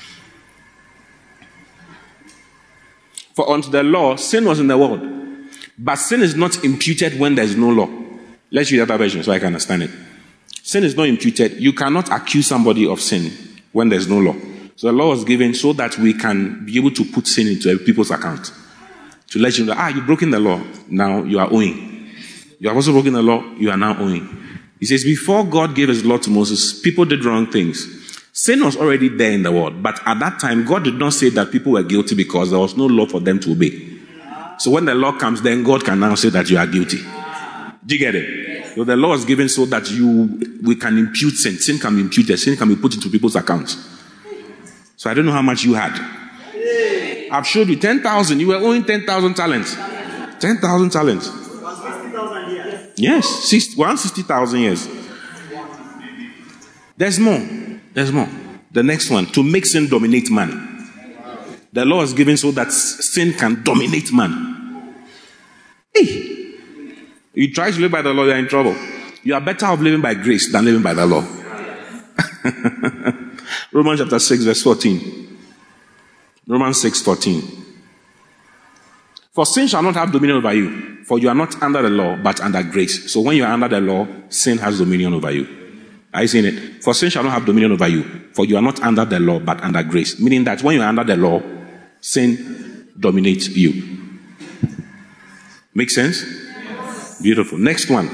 For unto the law, sin was in the world. But sin is not imputed when there is no law. Let's read other version so I can understand it. Sin is not imputed. You cannot accuse somebody of sin when there is no law. So the law was given so that we can be able to put sin into people's account. To let you know, ah, you've broken the law. Now you are owing. You have also broken the law. You are now owing. He says, before God gave his law to Moses, people did wrong things. Sin was already there in the world. But at that time, God did not say that people were guilty because there was no law for them to obey. So when the law comes, then God can now say that you are guilty. Do you get it? So the law is given so that you we can impute sin. Sin can be imputed. Sin can be put into people's accounts. So I don't know how much you had. I've showed you ten thousand. You were owing ten thousand talents. ten thousand talents. Yes, one hundred sixty thousand years. There's more. There's more. The next one, to make sin dominate man. The law is given so that sin can dominate man. Hey, you try to live by the law, you're in trouble. You are better off living by grace than living by the law. Romans chapter six, verse fourteen. Romans six, fourteen. For sin shall not have dominion over you, for you are not under the law, but under grace. So when you are under the law, sin has dominion over you. Are you seeing it? For sin shall not have dominion over you, for you are not under the law, but under grace. Meaning that when you are under the law, sin dominates you. Make sense? Yes. Beautiful. Next one.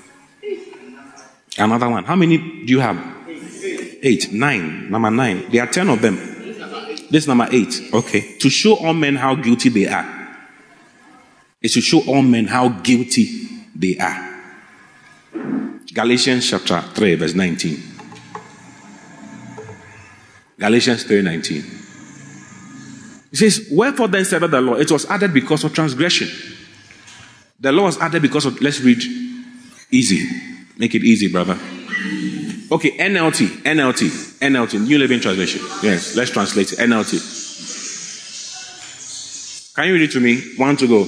Another one. How many do you have? Eight. Eight. Nine. Number nine. There are ten of them. This is number eight. Okay. To show all men how guilty they are. It's to show all men how guilty they are. Galatians chapter three, verse nineteen. Galatians three, nineteen. It says, wherefore then serveth the law? It was added because of transgression. The law was added because of, let's read easy. Make it easy, brother. Okay, N L T, N L T, N L T, New Living Translation. Yes, let's translate it. N L T. Can you read it to me? One to go.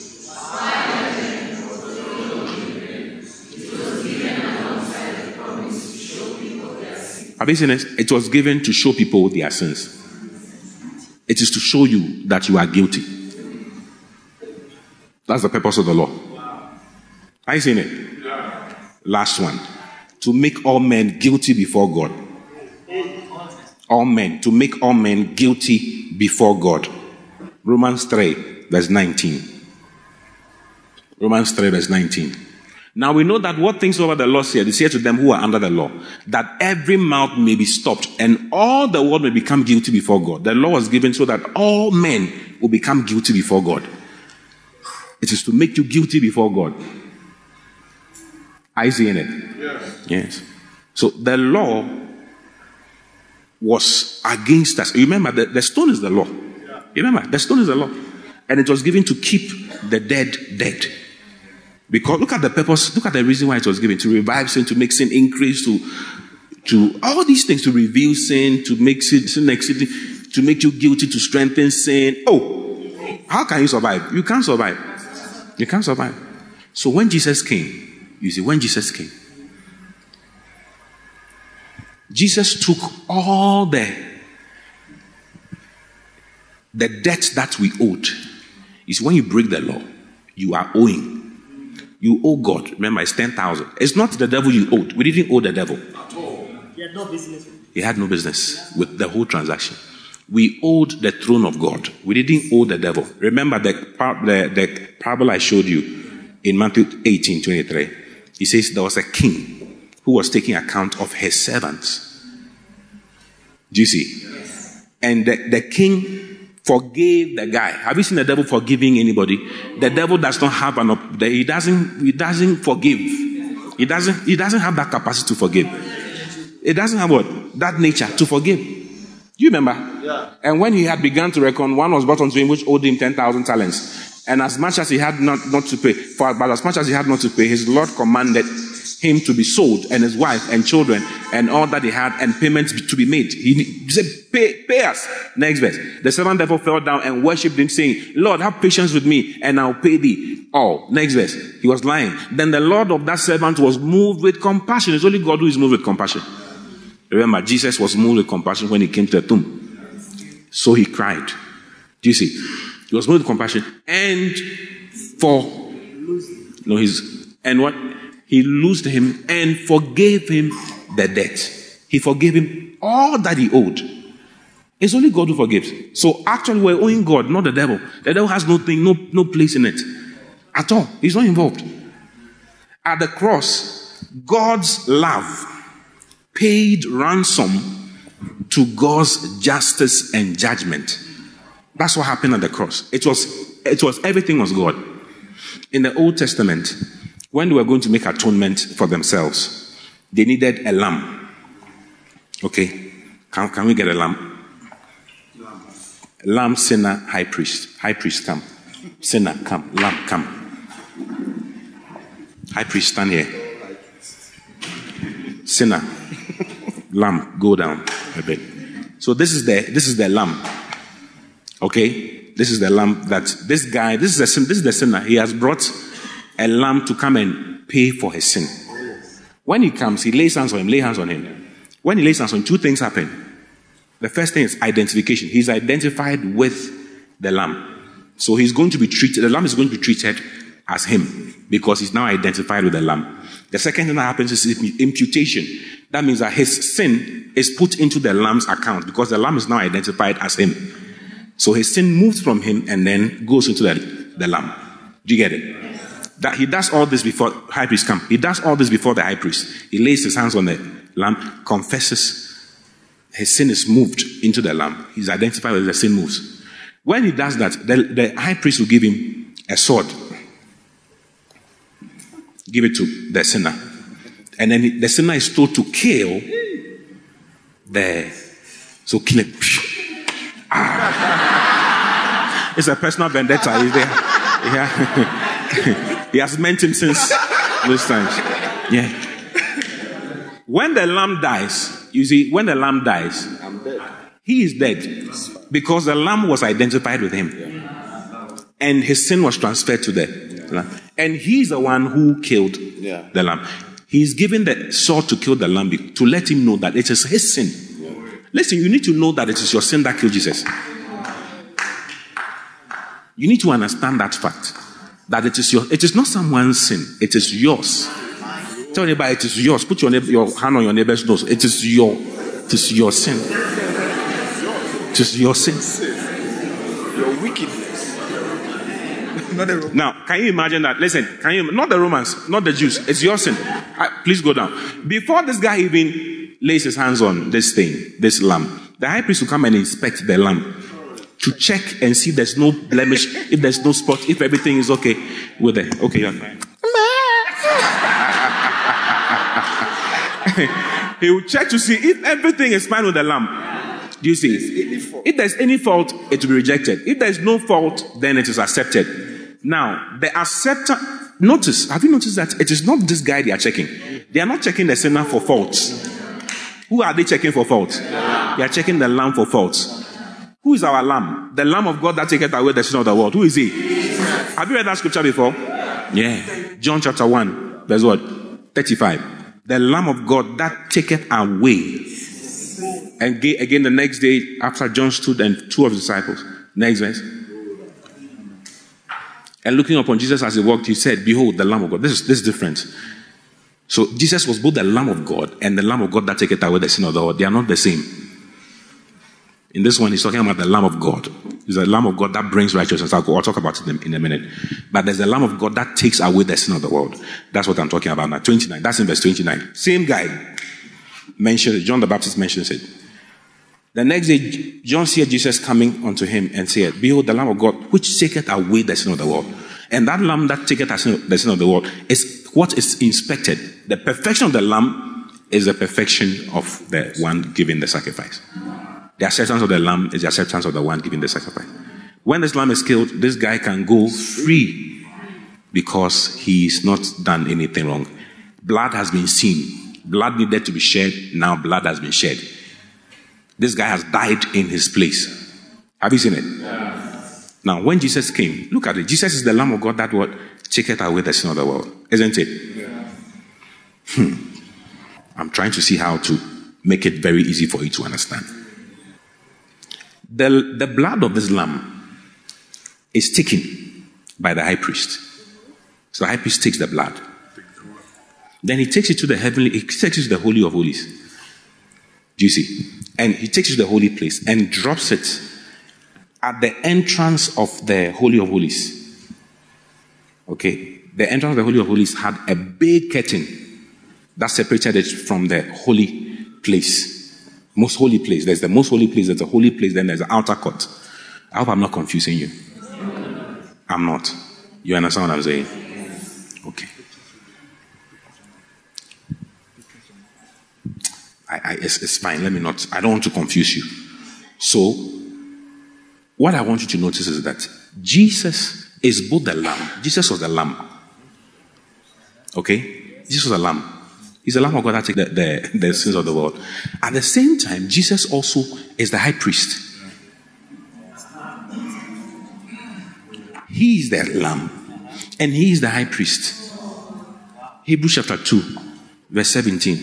Have you seen it? It was given to show people their sins. It is to show you that you are guilty. That's the purpose of the law. Are you seeing it? Yeah. Last one. To make all men guilty before God. All men. To make all men guilty before God. Romans three, verse nineteen. Romans three, verse nineteen. Now we know that what things over the law said, is here to them who are under the law, that every mouth may be stopped and all the world may become guilty before God. The law was given so that all men will become guilty before God. It is to make you guilty before God. Are you seeing it? Yes. Yes. So the law was against us. You remember, the, the stone is the law. You remember, the stone is the law. And it was given to keep the dead dead. Because look at the purpose, look at the reason why it was given. To revive sin, to make sin increase, to to all these things, to reveal sin, to make sin, sin exceeding, to make you guilty, to strengthen sin. Oh, how can you survive? You can't survive. You can't survive. So when Jesus came, you see, when Jesus came, Jesus took all the the debt that we owed. You see, when you break the law, you are owing. You owe God. Remember, it's ten thousand. It's not the devil you owed. We didn't owe the devil. He had no business. He had no business with the whole transaction. We owed the throne of God. We didn't owe the devil. Remember the, the, the parable I showed you in Matthew eighteen twenty-three. He says there was a king who was taking account of his servants. Do you see? Yes. And the, the king forgave the guy. Have you seen the devil forgiving anybody? The devil does not have an op- he doesn't he doesn't forgive. He doesn't he doesn't have that capacity to forgive. It doesn't have what? That nature to forgive. Do you remember? Yeah. And when he had begun to reckon, one was brought unto him which owed him ten thousand talents. And as much as he had not, not to pay, for but as much as he had not to pay, his Lord commanded him to be sold, and his wife and children and all that he had, and payments to be made. He said, pay, pay us. Next verse. The servant therefore fell down and worshipped him, saying, Lord, have patience with me, and I'll pay thee all. Next verse. He was lying. Then the Lord of that servant was moved with compassion. It's only God who is moved with compassion. Remember, Jesus was moved with compassion when he came to the tomb. So he cried. Do you see? He was moved with compassion. And for, no, he's, and what? He loosed him and forgave him the debt. He forgave him all that he owed. It's only God who forgives. So actually we're owing God, not the devil. The devil has no thing, no, no place in it. At all. He's not involved. At the cross, God's love paid ransom to God's justice and judgment. That's what happened at the cross. It was, it was, everything was God. In the Old Testament, when they were going to make atonement for themselves, they needed a lamb. Okay? Can, can we get a lamb? Lamb. Lamb, sinner, high priest. High priest, come. Sinner, come. Lamb, come. High priest, stand here. Sinner. Lamb, go down a bit. So this is the this is the lamb. Okay? This is the lamb that this guy, this is the this is the sinner. He has brought a lamb to come and pay for his sin. When he comes, he lays hands on him, lay hands on him. When he lays hands on him, two things happen. The first thing is identification. He's identified with the lamb. So he's going to be treated, the lamb is going to be treated as him because he's now identified with the lamb. The second thing that happens is imputation. That means that his sin is put into the lamb's account because the lamb is now identified as him. So his sin moves from him and then goes into the, the lamb. Do you get it? That he does all this before high priest come. He does all this before the high priest. He lays his hands on the lamb, confesses his sin is moved into the lamb. He's identified with the sin moves. When he does that, the, the high priest will give him a sword. Give it to the sinner. And then the sinner is told to kill the, so kill him. Ah. It's a personal vendetta. Is there? Yeah. He has meant him since those times. Yeah. When the lamb dies, you see, when the lamb dies, he is dead because the lamb was identified with him. And his sin was transferred to the lamb. And he's the one who killed the lamb. He's given the sword to kill the lamb to let him know that it is his sin. Listen, you need to know that it is your sin that killed Jesus. You need to understand that fact. that it is your, it is not someone's sin, it is yours. Tell anybody it is yours. Put your neighbor, your hand on your neighbor's nose. It is your, it is your sin. It is your sin. Your wickedness. Not the Romans. Now, can you imagine that? Listen, can you? Not the Romans, not the Jews. It's your sin. I, please go down. Before this guy even lays his hands on this thing, this lamb, the high priest will come and inspect the lamb to check and see there's no blemish, if there's no spot, if everything is okay with it. Okay, you're fine. He will check to see if everything is fine with the lamb. Do you see? If there's any fault, it will be rejected. If there's no fault, then it is accepted. Now, the acceptance, notice, have you noticed that it is not this guy they are checking? They are not checking the sinner for faults. Who are they checking for faults? They are checking the lamb for faults. Who is our lamb? The lamb of God that taketh away the sin of the world. Who is he? Have you read that scripture before? Yeah. John chapter one, verse what? thirty-five. The lamb of God that taketh away. And again the next day, after John stood and two of his disciples. Next verse. And looking upon Jesus as he walked, he said, behold, the Lamb of God. This is, this is different. So Jesus was both the Lamb of God and the Lamb of God that taketh away the sin of the world. They are not the same. In this one, he's talking about the Lamb of God. It's the Lamb of God that brings righteousness. I'll, I'll talk about it in a minute. But there's the Lamb of God that takes away the sin of the world. That's what I'm talking about now. twenty-nine. That's in verse twenty-nine. Same guy mentions it. John the Baptist mentions it. The next day, John saw Jesus coming unto him and said, behold, the Lamb of God, which taketh away the sin of the world. And that Lamb that taketh the sin of the world is what is inspected. The perfection of the Lamb is the perfection of the one giving the sacrifice. The acceptance of the Lamb is the acceptance of the one giving the sacrifice. When this Lamb is killed, this guy can go free because he's not done anything wrong. Blood has been seen. Blood needed to be shed. Now blood has been shed. This guy has died in his place. Have you seen it? Yeah. Now, when Jesus came, look at it. Jesus is the Lamb of God that what? Taketh away the sin of the world. Isn't it? Yeah. Hmm. I'm trying to see how to make it very easy for you to understand. The, the blood of this lamb is taken by the high priest. So the high priest takes the blood. Then he takes it to the heavenly, he takes it to the Holy of Holies. Do you see? And he takes it to the holy place and drops it at the entrance of the Holy of Holies. Okay? The entrance of the Holy of Holies had a big curtain that separated it from the holy place. Most holy place. There's the most holy place, there's the holy place, then there's the outer court. I hope I'm not confusing you. I'm not. You understand what I'm saying? Okay. I, I, it's, it's fine. Let me not. I don't want to confuse you. So, what I want you to notice is that Jesus is both the lamb. Jesus was the lamb. Okay? Jesus was the lamb. He's the Lamb of God that takes the, the, the sins of the world. At the same time, Jesus also is the high priest. He is the lamb. And he is the high priest. Hebrews chapter two, verse seventeen.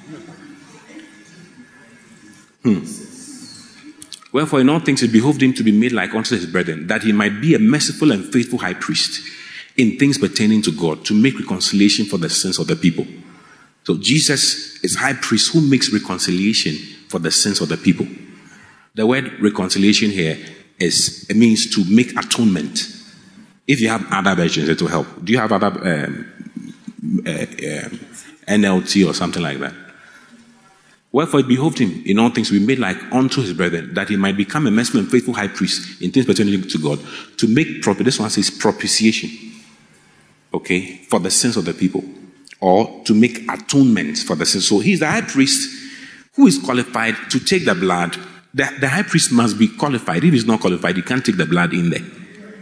Hmm. Wherefore in all things it behoved him to be made like unto his brethren, that he might be a merciful and faithful high priest in things pertaining to God, to make reconciliation for the sins of the people. So Jesus is high priest who makes reconciliation for the sins of the people. The word reconciliation here is, it means to make atonement. If you have other versions, it will help. Do you have other um, uh, uh, N L T or something like that? Wherefore it behoved him in all things to be made like unto his brethren, that he might become a merciful and faithful high priest in things pertaining to God, to make proper, this one says propitiation, okay, for the sins of the people, or to make atonement for the sins. So he's the high priest who is qualified to take the blood. The, the high priest must be qualified. If he's not qualified, he can't take the blood in there.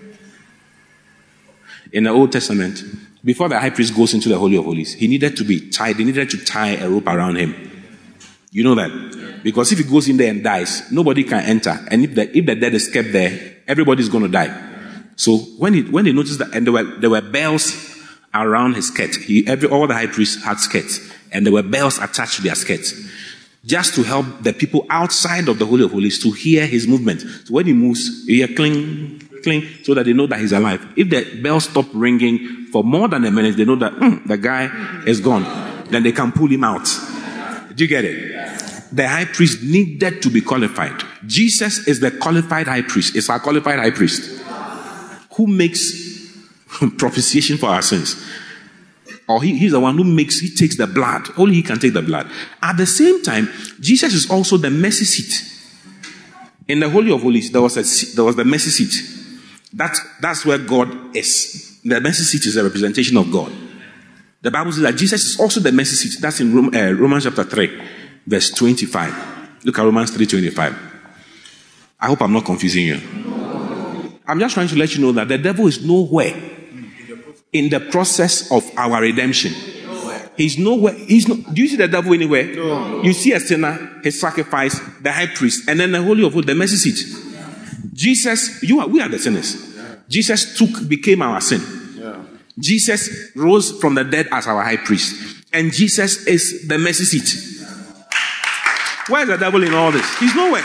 In the Old Testament, before the high priest goes into the Holy of Holies, he needed to be tied, he needed to tie a rope around him. You know that? Because if he goes in there and dies, nobody can enter. And if the, if the dead is kept there, everybody's going to die. So when he, when he noticed that, and there were, there were bells around his skirt. He, every, all the high priests had skirts, and there were bells attached to their skirts, just to help the people outside of the Holy of Holies to hear his movement. So when he moves, you hear cling, cling, so that they know that he's alive. If the bell stopped ringing for more than a minute, they know that mm, the guy is gone. Then they can pull him out. Do you get it? The high priest needed to be qualified. Jesus is the qualified high priest. It's our qualified high priest who makes propitiation for our sins. Or he, he's the one who makes, he takes the blood. Only he can take the blood. At the same time, Jesus is also the mercy seat. In the Holy of Holies, there was a, there was the mercy seat. That, that's where God is. The mercy seat is a representation of God. The Bible says that Jesus is also the mercy seat. That's in Rome, uh, Romans chapter three, verse twenty-five. Look at Romans three twenty-five. I hope I'm not confusing you. I'm just trying to let you know that the devil is nowhere in the process of our redemption. He's nowhere. He's not. Do you see the devil anywhere? No. You see a sinner, his sacrifice, the high priest, and then the Holy of Holies, the mercy seat. Jesus, you are. We are the sinners. Jesus took, became our sin. Yeah. Jesus rose from the dead as our high priest, and Jesus is the mercy seat. Where is the devil in all this? He's nowhere.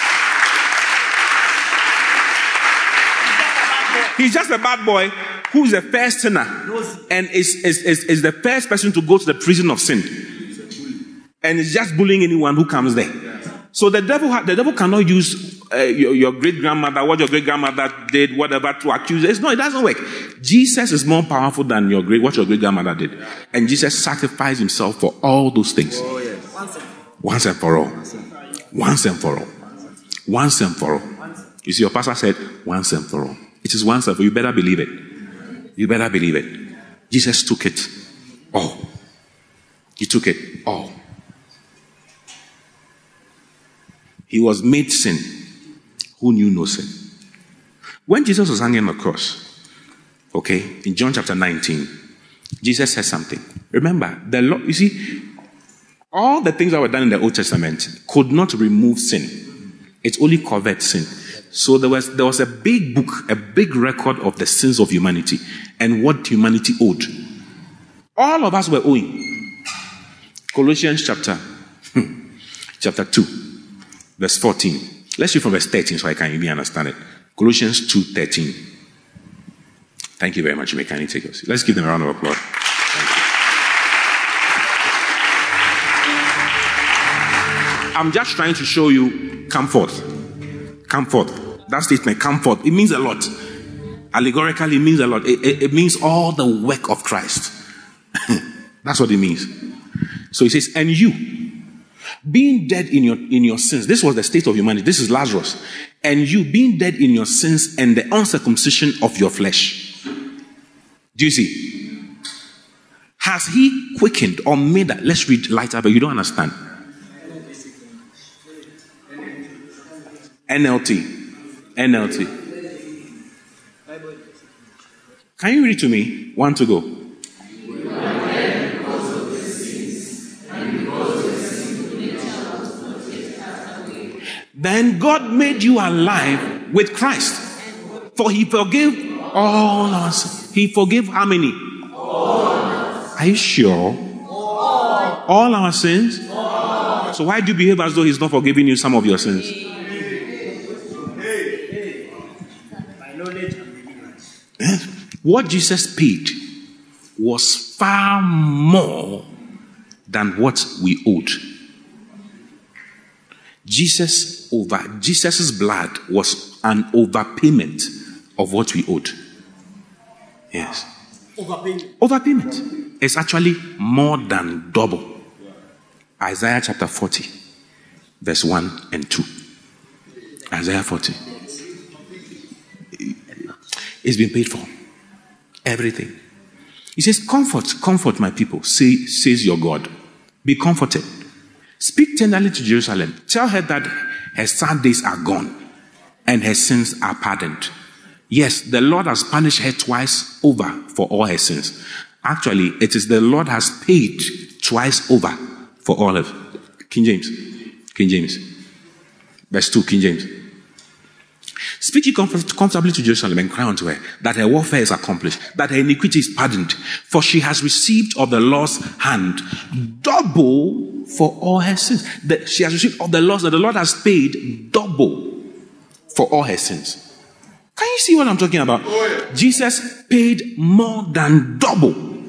He's just a bad boy who is the first sinner and is, is, is, is the first person to go to the prison of sin. And is just bullying anyone who comes there. So the devil, the devil cannot use uh, your, your great grandmother, what your great grandmother did, whatever, to accuse us. No, it doesn't work. Jesus is more powerful than your great, what your great grandmother did. And Jesus sacrificed himself for all those things. Oh, yes. Once and for all. Once and for all. Once and for all. You see, your pastor said, once and for all. It is once and for all. You better believe it. You better believe it. Jesus took it all. He took it all. He was made sin who knew no sin. When Jesus was hanging on the cross, okay, in John chapter nineteen, Jesus said something. Remember, the Lord, you see, all the things that were done in the Old Testament could not remove sin. It only covered sin. So there was there was a big book, a big record of the sins of humanity and what humanity owed. All of us were owing. Colossians chapter chapter two, verse fourteen. Let's read from verse thirteen so I can even understand it. Colossians two thirteen. Thank you very much. You may kindly take your seat. Let's give them a round of applause. I'm just trying to show you, come forth. Come forth. That statement, come forth, it means a lot. Allegorically, it means a lot. It, it, it means all the work of Christ. That's what it means. So he says, and you, being dead in your in your sins. This was the state of humanity. This is Lazarus. And you, being dead in your sins and the uncircumcision of your flesh. Do you see? Has he quickened or made that? Let's read lighter, but you don't understand. N L T. N L T. Can you read it to me? One to go. Then God made you alive with Christ. For he forgave all our sins. He forgave how many? Are you sure? All our sins? So why do you behave as though he's not forgiving you some of your sins? What Jesus paid was far more than what we owed. Jesus over Jesus's blood was an overpayment of what we owed. Yes. Overpayment. Overpayment. It's actually more than double. Isaiah chapter forty, verse one and two. Isaiah forty. It's been paid for. Everything. He says, comfort, comfort my people, say, says your God. Be comforted. Speak tenderly to Jerusalem. Tell her that her sad days are gone and her sins are pardoned. Yes, the Lord has punished her twice over for all her sins. Actually, it is the Lord has paid twice over for all of King James. King James. Verse two, King James. Speak ye comfort, comfortably to Jerusalem and cry unto her that her warfare is accomplished, that her iniquity is pardoned, for she has received of the Lord's hand double for all her sins. That she has received of the Lord, that the Lord has paid double for all her sins. Can you see what I'm talking about? Oh, yeah. Jesus paid more than double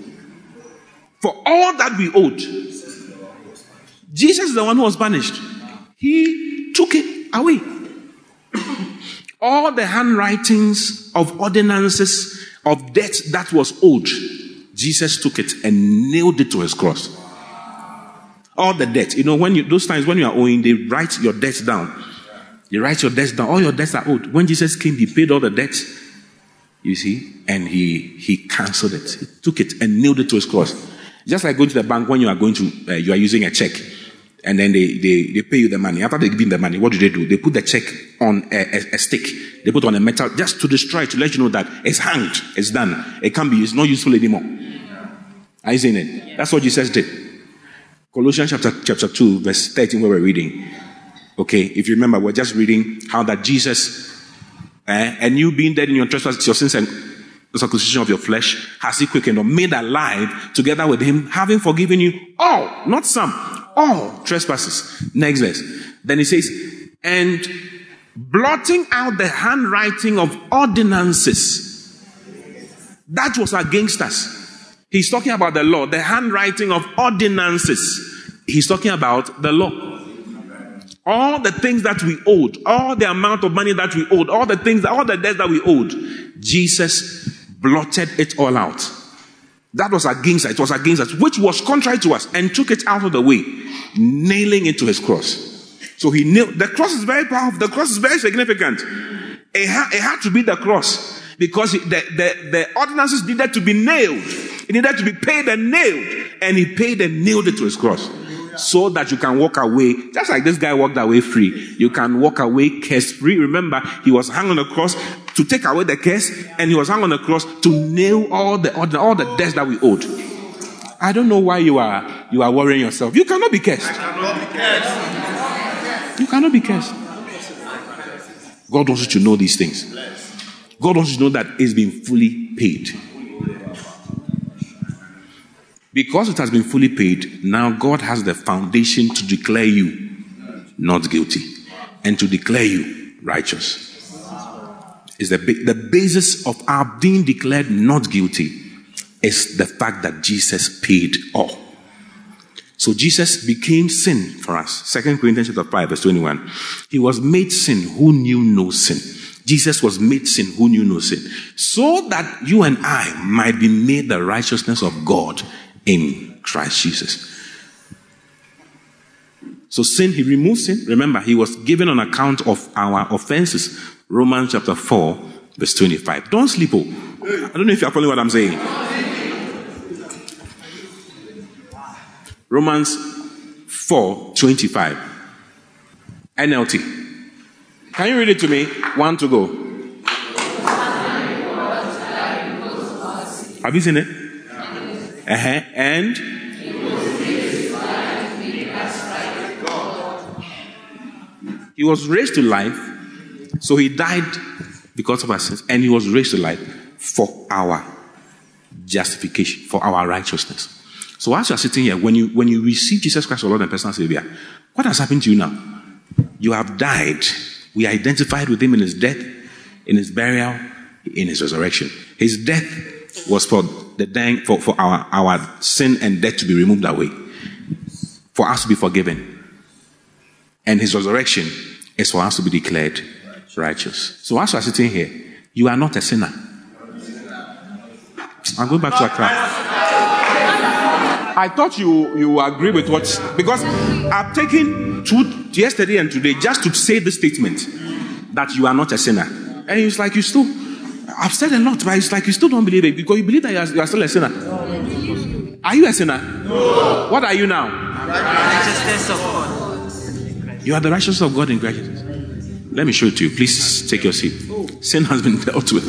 for all that we owed. Jesus is the one who was banished. He took it away. All the handwritings of ordinances of debt that was owed, Jesus took it and nailed it to his cross. All the debt. You know, when you, those times when you are owing, they write your debts down. They write your debts down. All your debts are owed. When Jesus came, he paid all the debts. You see? And he he cancelled it. He took it and nailed it to his cross. Just like going to the bank when you are going to, uh, you are using a check. And then they, they, they pay you the money. After they give you the money, what do they do? They put the check on a, a, a stick. They put it on a metal just to destroy it, to let you know that it's hanged. It's done. It can't be, it's not useful anymore. Are you seeing it? That's what Jesus did. Colossians chapter, chapter two, verse thirteen, where we're reading. Okay, if you remember, we're just reading how that Jesus, eh, and you being dead in your trespasses, your sins and the circumcision of your flesh, has he quickened or made alive together with him, having forgiven you all, not some, all trespasses. Next verse. Then he says, and blotting out the handwriting of ordinances that was against us. He's talking about the law, the handwriting of ordinances. He's talking about the law. All the things that we owed, all the amount of money that we owed, all the things, all the debts that we owed, Jesus blotted it all out. That was against us. It was against us, which was contrary to us, and took it out of the way, nailing it to his cross. So he nailed, the cross is very powerful. The cross is very significant. It, ha, it had to be the cross because the, the, the ordinances needed to be nailed. It needed to be paid and nailed. And he paid and nailed it to his cross. So that you can walk away, just like this guy walked away free. You can walk away curse free. Remember, he was hung on the cross to take away the curse, and he was hung on the cross to nail all the all the debts that we owed. I don't know why you are you are worrying yourself. You cannot be cursed. You cannot be cursed. God wants you to know these things. God wants you to know that it's been fully paid. Because it has been fully paid, now God has the foundation to declare you not guilty and to declare you righteous. Is the, the basis of our being declared not guilty is the fact that Jesus paid all. So Jesus became sin for us. Second Corinthians chapter five, verse twenty-one. He was made sin who knew no sin. Jesus was made sin who knew no sin. So that you and I might be made the righteousness of God in Christ Jesus. So sin, he removed sin. Remember, he was given on account of our offenses. Romans chapter four, verse twenty-five. Don't sleep. Oh. I don't know if you're following what I'm saying. Romans four, twenty-five. N L T. Can you read it to me? One to go. Have you seen it? Uh-huh. And he was raised to life. So he died because of our sins, and he was raised to life for our justification, for our righteousness. So as you are sitting here, when you when you receive Jesus Christ, our Lord and personal Savior, what has happened to you now? You have died. We are identified with him in his death, in his burial, in his resurrection. His death was for the dying, for, for our, our sin and death to be removed away, for us to be forgiven. And his resurrection is for us to be declared righteous. So as you are sitting here, you are not a sinner. I'm going back to Accra. I thought you you agree with what, because I've taken two yesterday and today just to say this statement that you are not a sinner. And it's like you still, I've said a lot, but it's like you still don't believe it because you believe that you are, you are still a sinner. Are you a sinner? No. What are you now? Righteousness of God. You are the righteousness of God in Christ Jesus. Let me show it to you. Please take your seat. Sin has been dealt with.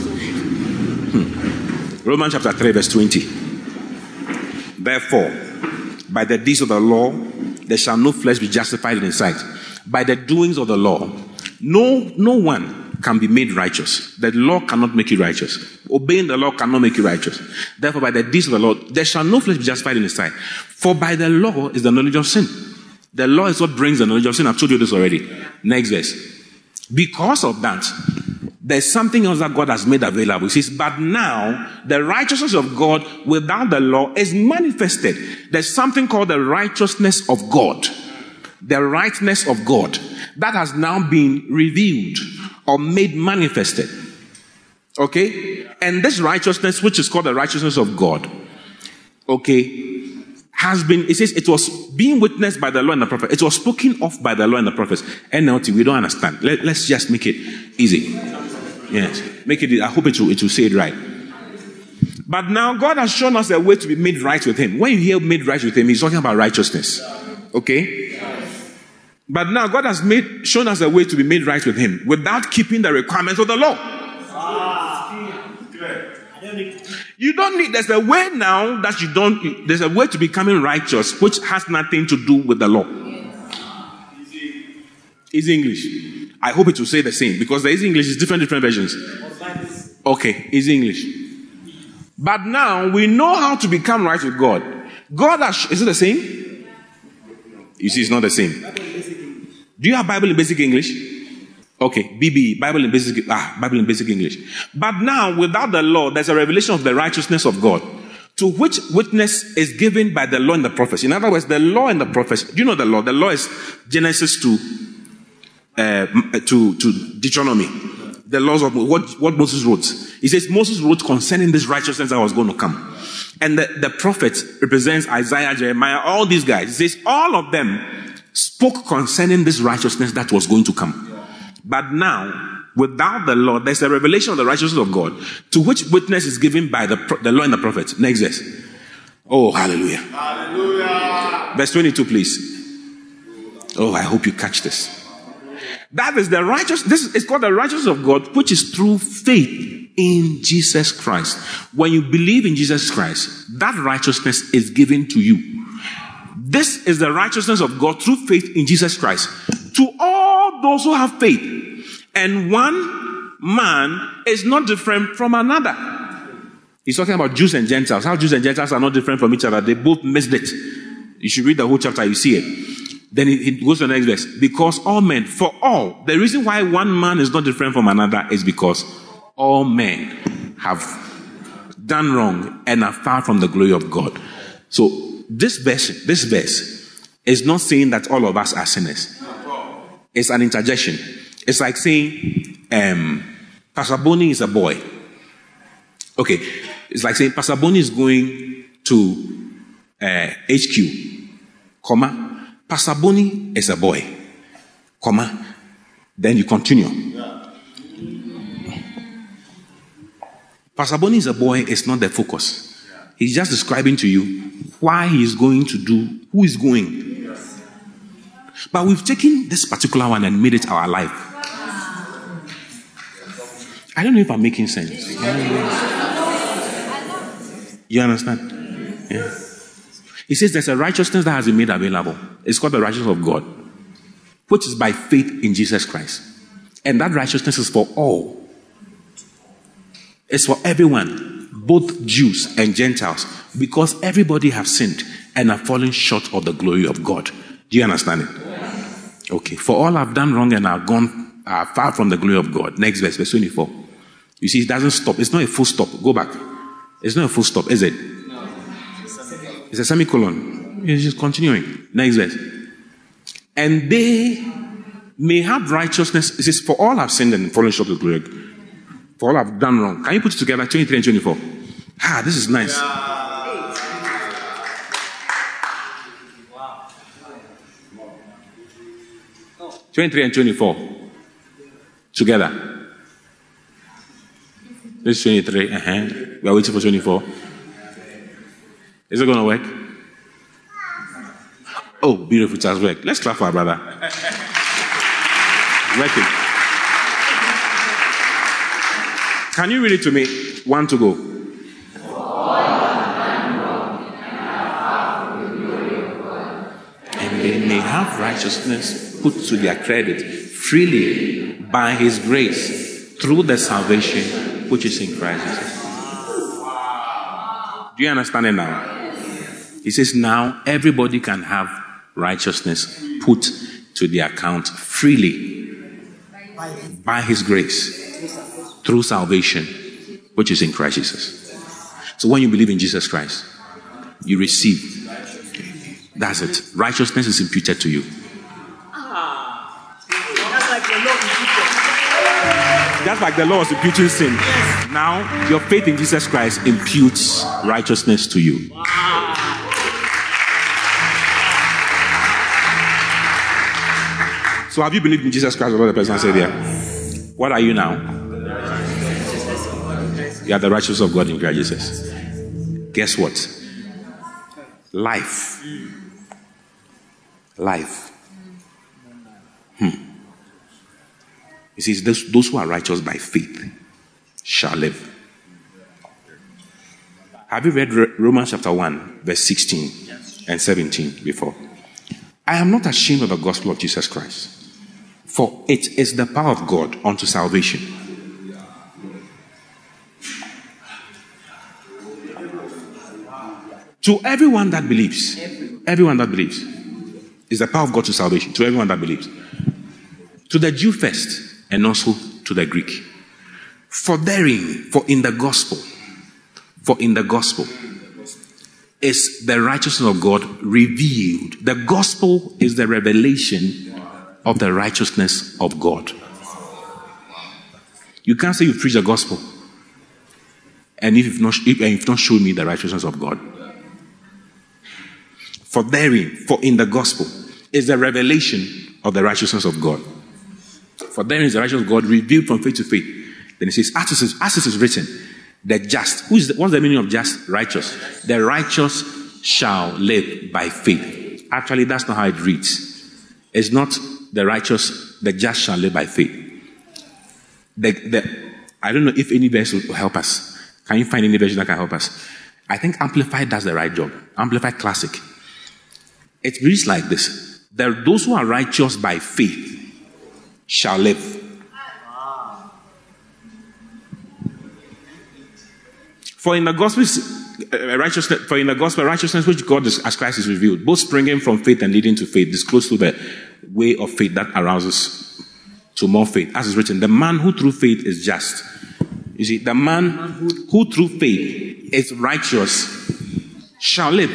Hmm. Romans chapter three, verse twenty. Therefore, by the deeds of the law, there shall no flesh be justified in his sight. By the doings of the law, no, no one can be made righteous. The law cannot make you righteous. Obeying the law cannot make you righteous. Therefore, by the deeds of the law, there shall no flesh be justified in his sight. For by the law is the knowledge of sin. The law is what brings the knowledge of sin. I've told you this already. Next verse. Because of that, there's something else that God has made available. He says, but now the righteousness of God without the law is manifested. There's something called the righteousness of God. The rightness of God that has now been revealed or made manifested. Okay? And this righteousness, which is called the righteousness of God, okay, has been, it says it was being witnessed by the law and the prophet. It was spoken of by the law and the prophets. N L T, we don't understand. Let, let's just make it easy. Yes. Make it, I hope it will, it will say it right. But now God has shown us a way to be made right with him. When you hear made right with him, he's talking about righteousness. Okay? But now God has made, shown us a way to be made right with him without keeping the requirements of the law. You don't need, there's a way now that you don't, there's a way to becoming righteous which has nothing to do with the law. Easy English. I hope it will say the same because there is English, it's different, different versions. Okay, easy English. But now we know how to become right with God. God has, is it the same? You see, it's not the same. Do you have Bible in basic English? Okay, B B, Bible in basic, ah, Bible in basic English. But now, without the law, there's a revelation of the righteousness of God, to which witness is given by the law and the prophets. In other words, the law and the prophets. Do you know the law? The law is Genesis to uh, to to Deuteronomy. The laws of what what Moses wrote. He says Moses wrote concerning this righteousness that was going to come, and the the prophets represents Isaiah, Jeremiah, all these guys. He says all of them spoke concerning this righteousness that was going to come. But now, without the law, there's a revelation of the righteousness of God, to which witness is given by the, the law and the prophets. Next verse. Oh, hallelujah. Hallelujah. Verse twenty-two, please. Oh, I hope you catch this. That is the righteous, this is called the righteousness of God, which is through faith in Jesus Christ. When you believe in Jesus Christ, that righteousness is given to you. This is the righteousness of God through faith in Jesus Christ. To all those who have faith. And one man is not different from another. He's talking about Jews and Gentiles. How Jews and Gentiles are not different from each other. They both missed it. You should read the whole chapter, you see it. Then it goes to the next verse. Because all men, for all, the reason why one man is not different from another is because all men have done wrong and are far from the glory of God. So, This verse, this verse is not saying that all of us are sinners. It's an interjection. It's like saying, um, Pastor Boni is a boy. Okay. It's like saying Pastor Boni is going to uh, H Q, comma, Pastor Boni is a boy, comma, then you continue. Pastor Boni is a boy is not the focus. He's just describing to you why he is going to do, who is going. Yes. But we've taken this particular one and made it our life. I don't know if I'm making sense. You understand? Yeah. He says there's a righteousness that has been made available. It's called the righteousness of God, which is by faith in Jesus Christ. And that righteousness is for all. It's for everyone. Both Jews and Gentiles, because everybody have sinned and are falling short of the glory of God. Do you understand it? Yes. Okay. For all have done wrong and are gone, are far from the glory of God. Next verse, verse twenty-four. You see, it doesn't stop. It's not a full stop. Go back. It's not a full stop, is it? No. It's a semicolon. It's just continuing. Next verse. And they may have righteousness. It says, for all have sinned and fallen short of the glory of God. For all have done wrong. Can you put it together? twenty-three and twenty-four. Ah, this is nice. twenty-three and twenty-four. Together. This is twenty-three. Uh-huh. We are waiting for twenty-four. Is it going to work? Oh, beautiful. It has worked. Let's clap for our brother. Working. Can you read it to me? One to go. And they may have righteousness put to their credit freely by his grace through the salvation which is in Christ Jesus. Do you understand it now? He says now everybody can have righteousness put to their account freely by his grace. through salvation, which is in Christ Jesus. So when you believe in Jesus Christ, you receive. That's it. Righteousness is imputed to you. Ah, that's like the law imputed. Just like the law was imputing sin. Yes. Now, your faith in Jesus Christ imputes righteousness to you. Wow. So have you believed in Jesus Christ, what the person said here? What are you now? You are the righteousness of God in Christ Jesus. Guess what? Life. Life. Hmm. It says, those, those who are righteous by faith shall live. Have you read Romans chapter one, verse sixteen and seventeen before? I am not ashamed of the gospel of Jesus Christ, for it is the power of God unto salvation. To everyone that believes, everyone that believes, is the power of God to salvation. To everyone that believes. To the Jew first, and also to the Greek. For therein, for in the gospel, for in the gospel is the righteousness of God revealed. The gospel is the revelation of the righteousness of God. You can't say you preach the gospel and if you've not, if you've not shown me the righteousness of God. For therein, for in the gospel is the revelation of the righteousness of God. For therein is the righteousness of God revealed from faith to faith. Then it says, as it is, as it is written, the just. Who is the, what's the meaning of just? Righteous. The righteous shall live by faith. Actually, that's not how it reads. It's not the righteous, the just shall live by faith. The, the, I don't know if any verse will help us. Can you find any version that can help us? I think Amplified does the right job. Amplified Classic. It reads like this. There, those who are righteous by faith shall live. For in the gospel, uh, righteousness, for in the gospel, righteousness which God is, as Christ is revealed, both springing from faith and leading to faith, disclosed to the way of faith that arouses to more faith. As is written, the man who through faith is just. You see, the man who through faith is righteous shall live.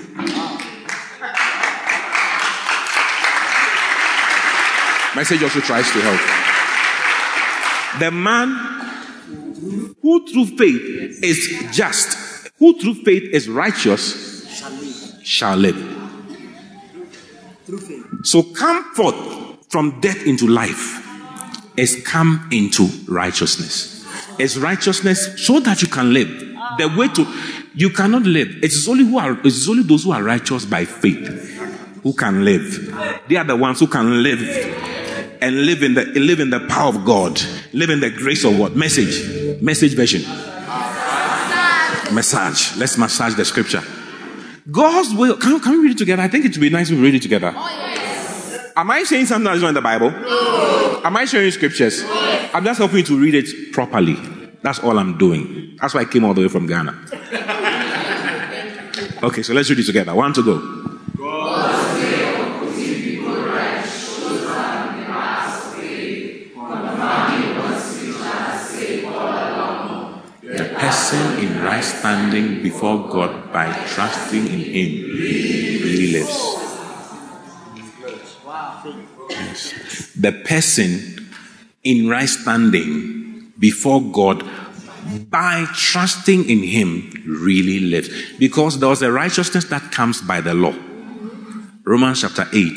Message also tries to help. The man who through faith is just, who through faith is righteous, Shall live. shall live. Through faith. So come forth from death into life is come into righteousness. Is righteousness so that you can live. The way to, you cannot live. It is only who are, it is only those who are righteous by faith who can live. They are the ones who can live and live in the live in the power of God, live in the grace of what? Message, message version, massage. Let's massage the scripture. God's will. Can, can we read it together? I think it would be nice if we read it together. Am I saying something that's not in the Bible? No. Am I sharing scriptures? No. I'm just helping you to read it properly. That's all I'm doing. That's why I came all the way from Ghana. Okay, so let's read it together. One to go. The person in right standing before God by trusting in Him really lives. Yes. The person in right standing before God by trusting in Him really lives. Because there was a righteousness that comes by the law. Romans chapter eight,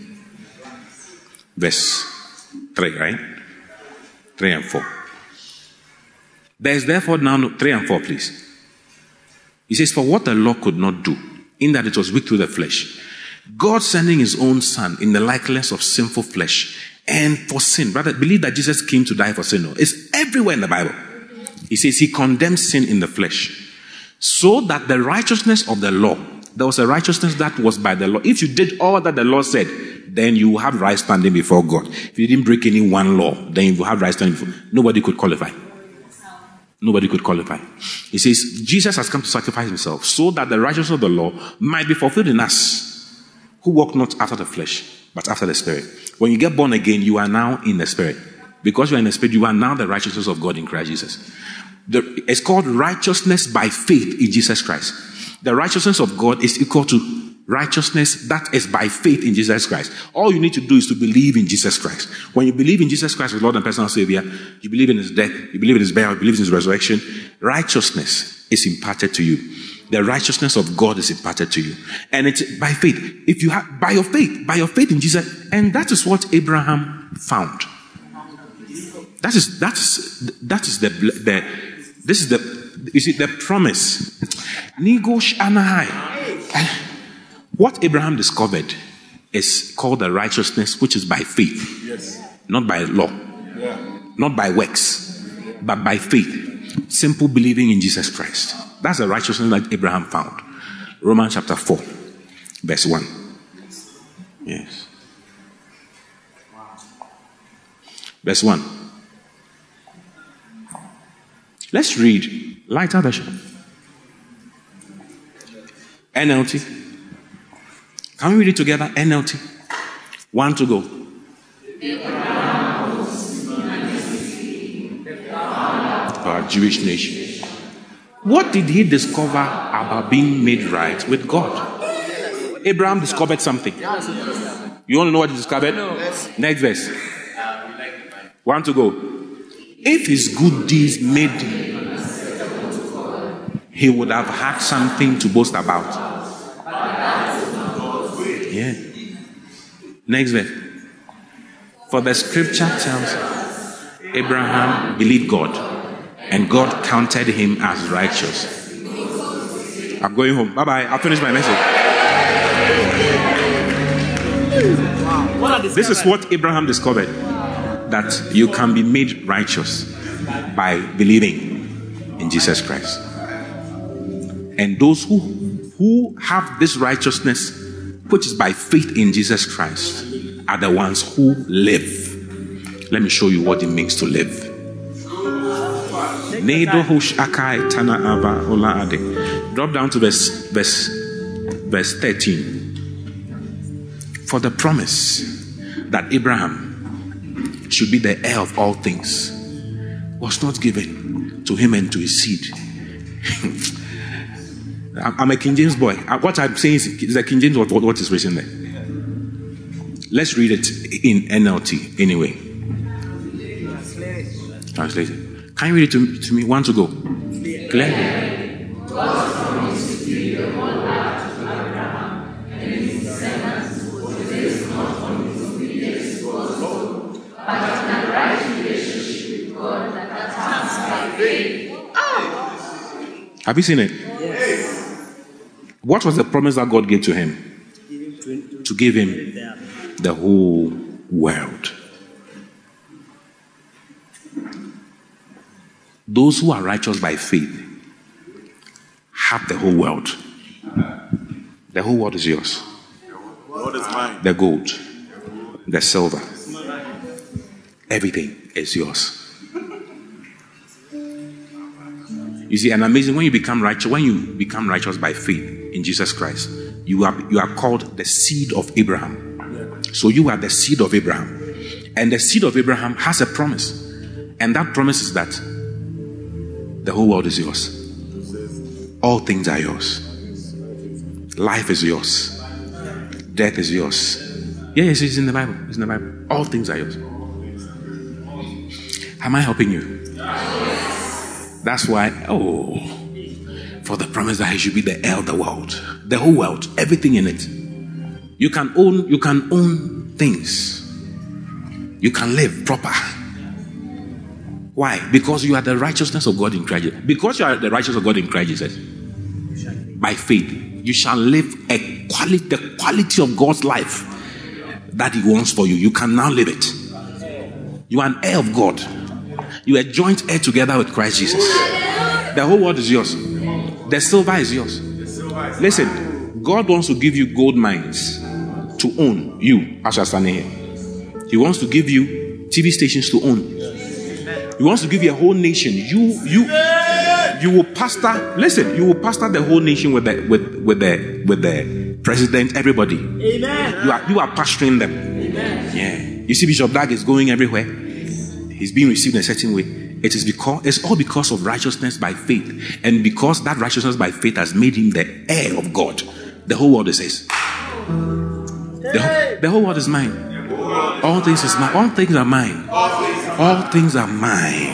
verse three, right? three and four. There is therefore now, no, three and four, please. He says, for what the law could not do, in that it was weak through the flesh, God sending His own Son in the likeness of sinful flesh, and for sin, rather believe that Jesus came to die for sin. No, it's everywhere in the Bible. He says He condemned sin in the flesh, so that the righteousness of the law, there was a righteousness that was by the law. If you did all that the law said, then you will have right standing before God. If you didn't break any one law, then you will have right standing before. Nobody could qualify. Nobody could qualify. He says, Jesus has come to sacrifice Himself so that the righteousness of the law might be fulfilled in us, who walk not after the flesh, but after the Spirit. When you get born again, you are now in the Spirit. Because you are in the Spirit, you are now the righteousness of God in Christ Jesus. The, it's called righteousness by faith in Jesus Christ. The righteousness of God is equal to righteousness that is by faith in Jesus Christ. All you need to do is to believe in Jesus Christ. When you believe in Jesus Christ as Lord and personal Savior, you believe in His death, you believe in His burial, you believe in His resurrection, righteousness is imparted to you. The righteousness of God is imparted to you. And it's by faith. If you have, by your faith, by your faith in Jesus, and that is what Abraham found. That is, that is, that is the, the, this is the, you see, the promise. Nigosh Anahai. What Abraham discovered is called the righteousness which is by faith. Yes. Not by law. Yeah. Not by works. But by faith. Simple believing in Jesus Christ. That's the righteousness that Abraham found. Romans chapter four, verse one. Yes. Verse one. Let's read lighter version. N L T. Can we read it together? N L T. One to go. Our Jewish nation. What did he discover about being made right with God? Abraham discovered something. You want to know what he discovered? Next verse. One to go. If his good deeds made him, he would have had something to boast about. Yeah. Next verse. For the scripture tells us Abraham believed God and God counted him as righteous. I'm going home. Bye bye. I'll finish my message. Wow. This is what Abraham discovered, that you can be made righteous by believing in Jesus Christ. And those who, who have this righteousness, which is by faith in Jesus Christ, are the ones who live. Let me show you what it means to live. Drop down to verse, verse, verse thirteen. For the promise that Abraham should be the heir of all things was not given to him and to his seed. I'm a King James boy. What I'm saying is the King James what, what is written there. Let's read it in N L T anyway. Translate it. Can you read it to, to me? One to go. Clearly. Have you seen it? Yes. What was the promise that God gave to him? To give him the whole world. Those who are righteous by faith have the whole world. The whole world is yours. What is mine? The gold, the silver, everything is yours. You see, and amazing, when you become righteous, when you become righteous by faith in Jesus Christ, you are you are called the seed of Abraham. So you are the seed of Abraham. And the seed of Abraham has a promise. And that promise is that the whole world is yours. All things are yours. Life is yours. Death is yours. Yeah, yes, it's in the Bible. It's in the Bible. All things are yours. Am I helping you? That's why, oh, for the promise that he should be the heir of the world, the whole world, everything in it. You can own, you can own things. You can live proper. Why? Because you are the righteousness of God in Christ Jesus. Because you are the righteousness of God in Christ Jesus. By faith, you shall live a quality, the quality of God's life that He wants for you. You can now live it. You are an heir of God. You are joint heir together with Christ Jesus. The whole world is yours. The silver is yours. Listen, God wants to give you gold mines to own you as you are standing here. He wants to give you T V stations to own. He wants to give you a whole nation. You, you, you will pastor. Listen, you will pastor the whole nation with the with with the with the president. Everybody. Amen. You are you are pastoring them. Amen. Yeah. You see, Bishop Dag is going everywhere. he's being received in a certain way, it is because it's all because of righteousness by faith, and because that righteousness by faith has made him the heir of God. The whole world is his. The whole, the whole world is mine. All things is mine. All things are mine. All things are mine.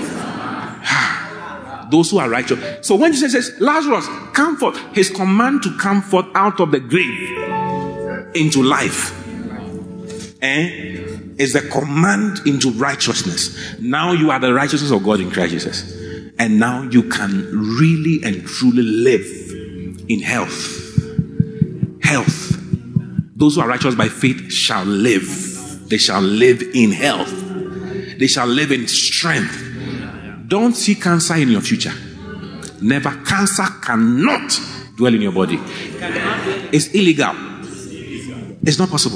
Those who are righteous. So when Jesus says, Lazarus, come forth, his command to come forth out of the grave into life, eh, is the command into righteousness. Now you are the righteousness of God in Christ Jesus. And now you can really and truly live in health. Health. Those who are righteous by faith shall live. They shall live in health. They shall live in strength. Don't see cancer in your future. Never. Cancer cannot dwell in your body. It's illegal. It's not possible.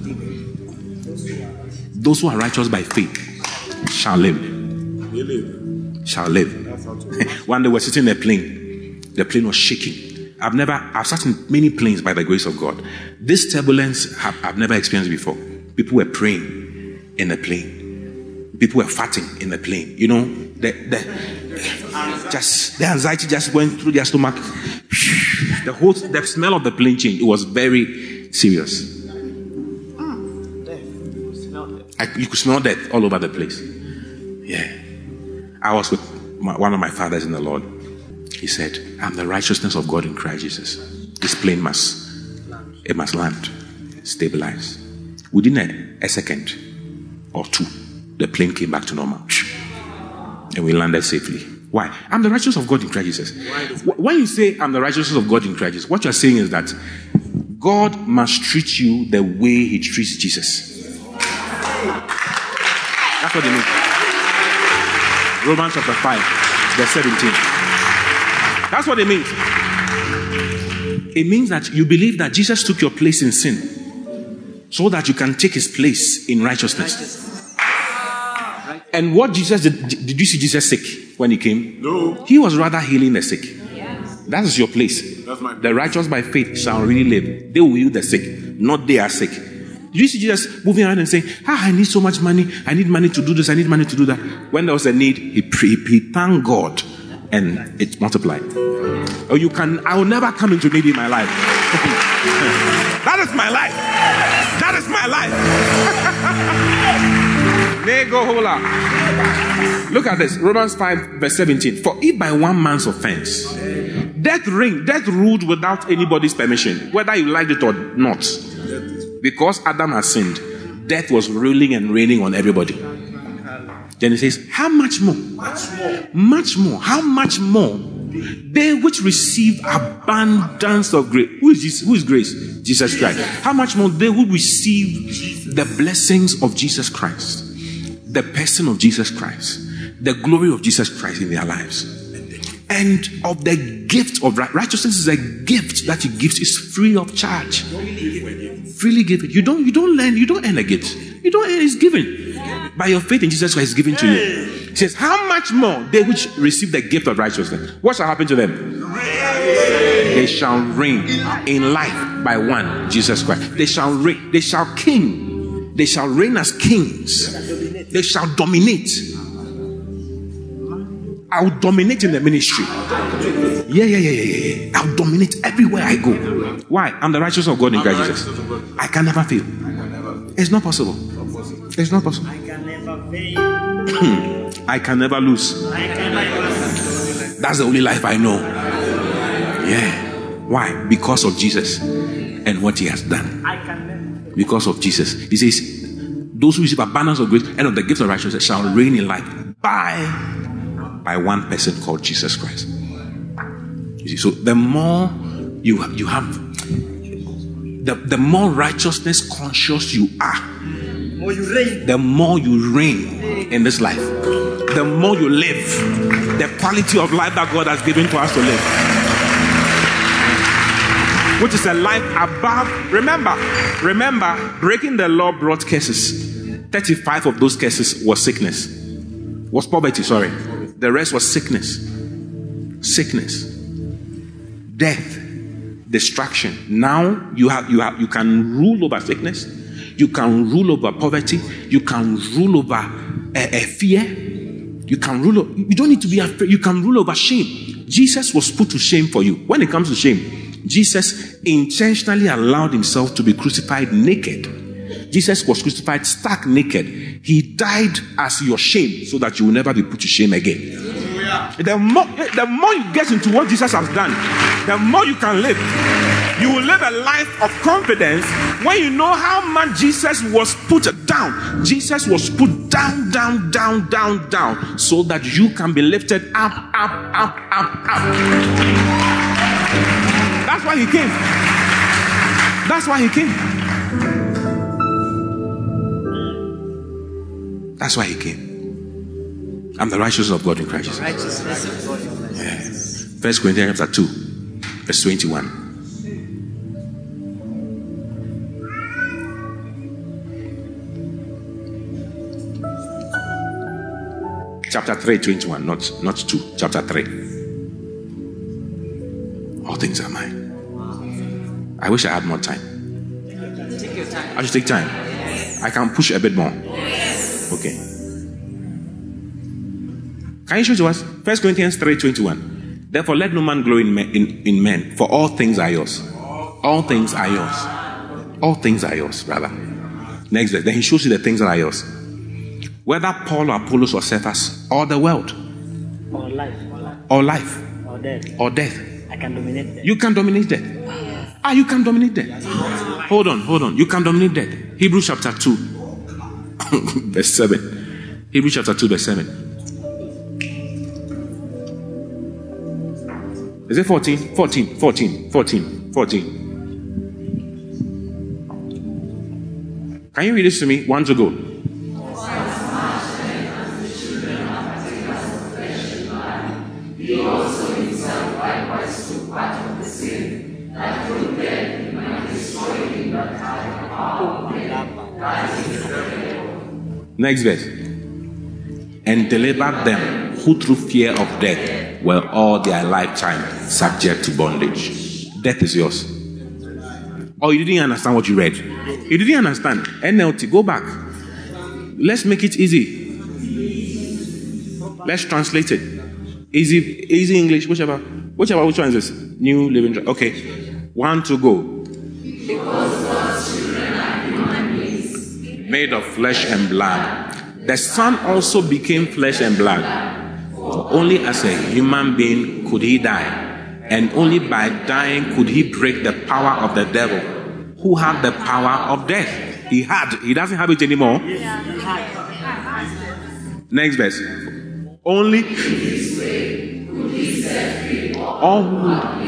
Those who are righteous by faith shall live. Shall live. One day we're sitting in a plane. The plane was shaking. I've never, I've sat in many planes by the grace of God. This turbulence have, I've never experienced before. People were praying in the plane. People were farting in the plane. You know, the, the, just, the anxiety just went through their stomach. The whole, the smell of the plane changed. It was very serious. I, you could smell death all over the place. Yeah. I was with my, one of my fathers in the Lord. He said, I'm the righteousness of God in Christ Jesus. This plane must, it must land, stabilize. Within a, a second or two, the plane came back to normal. And we landed safely. Why? I'm the righteousness of God in Christ Jesus. When you say I'm the righteousness of God in Christ Jesus, what you're saying is that God must treat you the way he treats Jesus. That's what it means. Romans chapter five, verse seventeen. That's what it means. It means that you believe that Jesus took your place in sin so that you can take his place in righteousness. And what Jesus did, did you see Jesus sick when he came? No. He was rather healing the sick. That is your place. That's my place. The righteous by faith shall really live. They will heal the sick, not they are sick. Did you see Jesus moving around and saying, ah, I need so much money. I need money to do this. I need money to do that. When there was a need, he, he, he thanked God and it multiplied. Oh, you can, I will never come into need in my life. That is my life. That is my life. Nego hola. Look at this. Romans five verse seventeen. For if by one man's offense, death reigned, death ruled without anybody's permission, whether you liked it or not. Because Adam has sinned, death was ruling and reigning on everybody. Then he says, how much more? Much more. Much more. How much more? They which receive abundance of grace. Who is this? Who is grace? Jesus Christ. How much more they who receive the blessings of Jesus Christ, the person of Jesus Christ, the glory of Jesus Christ in their lives, and of the gift of righteousness is a gift that he gives. Is free of charge. Freely given. You don't. You don't learn. You don't earn a gift. You don't earn. It's given by your faith in Jesus Christ. Is given to you. He says, how much more they which receive the gift of righteousness? What shall happen to them? They shall reign in life by one, Jesus Christ. They shall reign. They shall king. They shall reign as kings. They shall dominate. I'll dominate in the ministry. Yeah, yeah, yeah, yeah, yeah. I'll dominate everywhere I go. Why? I'm the righteousness of God in Christ Jesus. I can never fail. It's not possible. It's not possible. I can never fail. I can never lose. I can never lose. That's the only life I know. Yeah. Why? Because of Jesus and what he has done. I can never. Because of Jesus. He says, those who receive abundance of grace and of the gift of righteousness shall reign in life by, by one person called Jesus Christ. You see, so the more you have, you have the, the more righteousness conscious you are, More you reign. the more you reign in this life, the more you live, the quality of life that God has given to us to live, which is a life above. Remember, remember, breaking the law brought curses. thirty-five of those curses was sickness, was poverty, sorry. The rest was sickness, sickness, death, destruction. Now you have, you have, you can rule over sickness. You can rule over poverty. You can rule over a, a fear. You can rule. o- You don't need to be afraid. You can rule over shame. Jesus was put to shame for you. When it comes to shame, Jesus intentionally allowed himself to be crucified naked. Jesus was crucified stark naked. He died as your shame so that you will never be put to shame again. The more, the more you get into what Jesus has done, the more you can live. You will live a life of confidence when you know how much Jesus was put down. Jesus was put down, down, down, down, down, so that you can be lifted up, up, up, up, up. That's why he came. That's why he came. That's why he came. I'm the righteousness of God in Christ Jesus. Righteousness of God in Christ. Yeah. First Corinthians chapter two, verse twenty-one. Chapter three, twenty-one, not, not two, chapter three. All things are mine. I wish I had more time. Take your time. I should take time. I can push a bit more. Okay. Can you show to us? First Corinthians three, twenty-one. Therefore, let no man glory in men, in, in men, for all things are yours. All things are yours. All things are yours, brother. Next verse. Then he shows you the things that are yours. Whether Paul or Apollos or Cephas, or the world, Or life. or life, Or death. or death. I can dominate them. You can dominate death. Ah, you can dominate death. Hold on, hold on. You can dominate death. Hebrews chapter two, verse seven. Hebrews chapter two, verse seven. Is it fourteen? fourteen, fourteen, fourteen, fourteen. Can you read this to me? One to go. Next verse. And delivered them who through fear of death were all their lifetime subject to bondage. Death is yours. Oh, you didn't understand what you read. You didn't understand. N L T, go back. Let's make it easy. Let's translate it. Easy, easy English, whichever. Whichever, which one is this? New Living Translation. Okay. One to go. Made of flesh and blood. The Son also became flesh and blood. For only as a human being could he die, and only by dying could he break the power of the devil, who had the power of death. He had, he doesn't have it anymore. Next verse. Only all who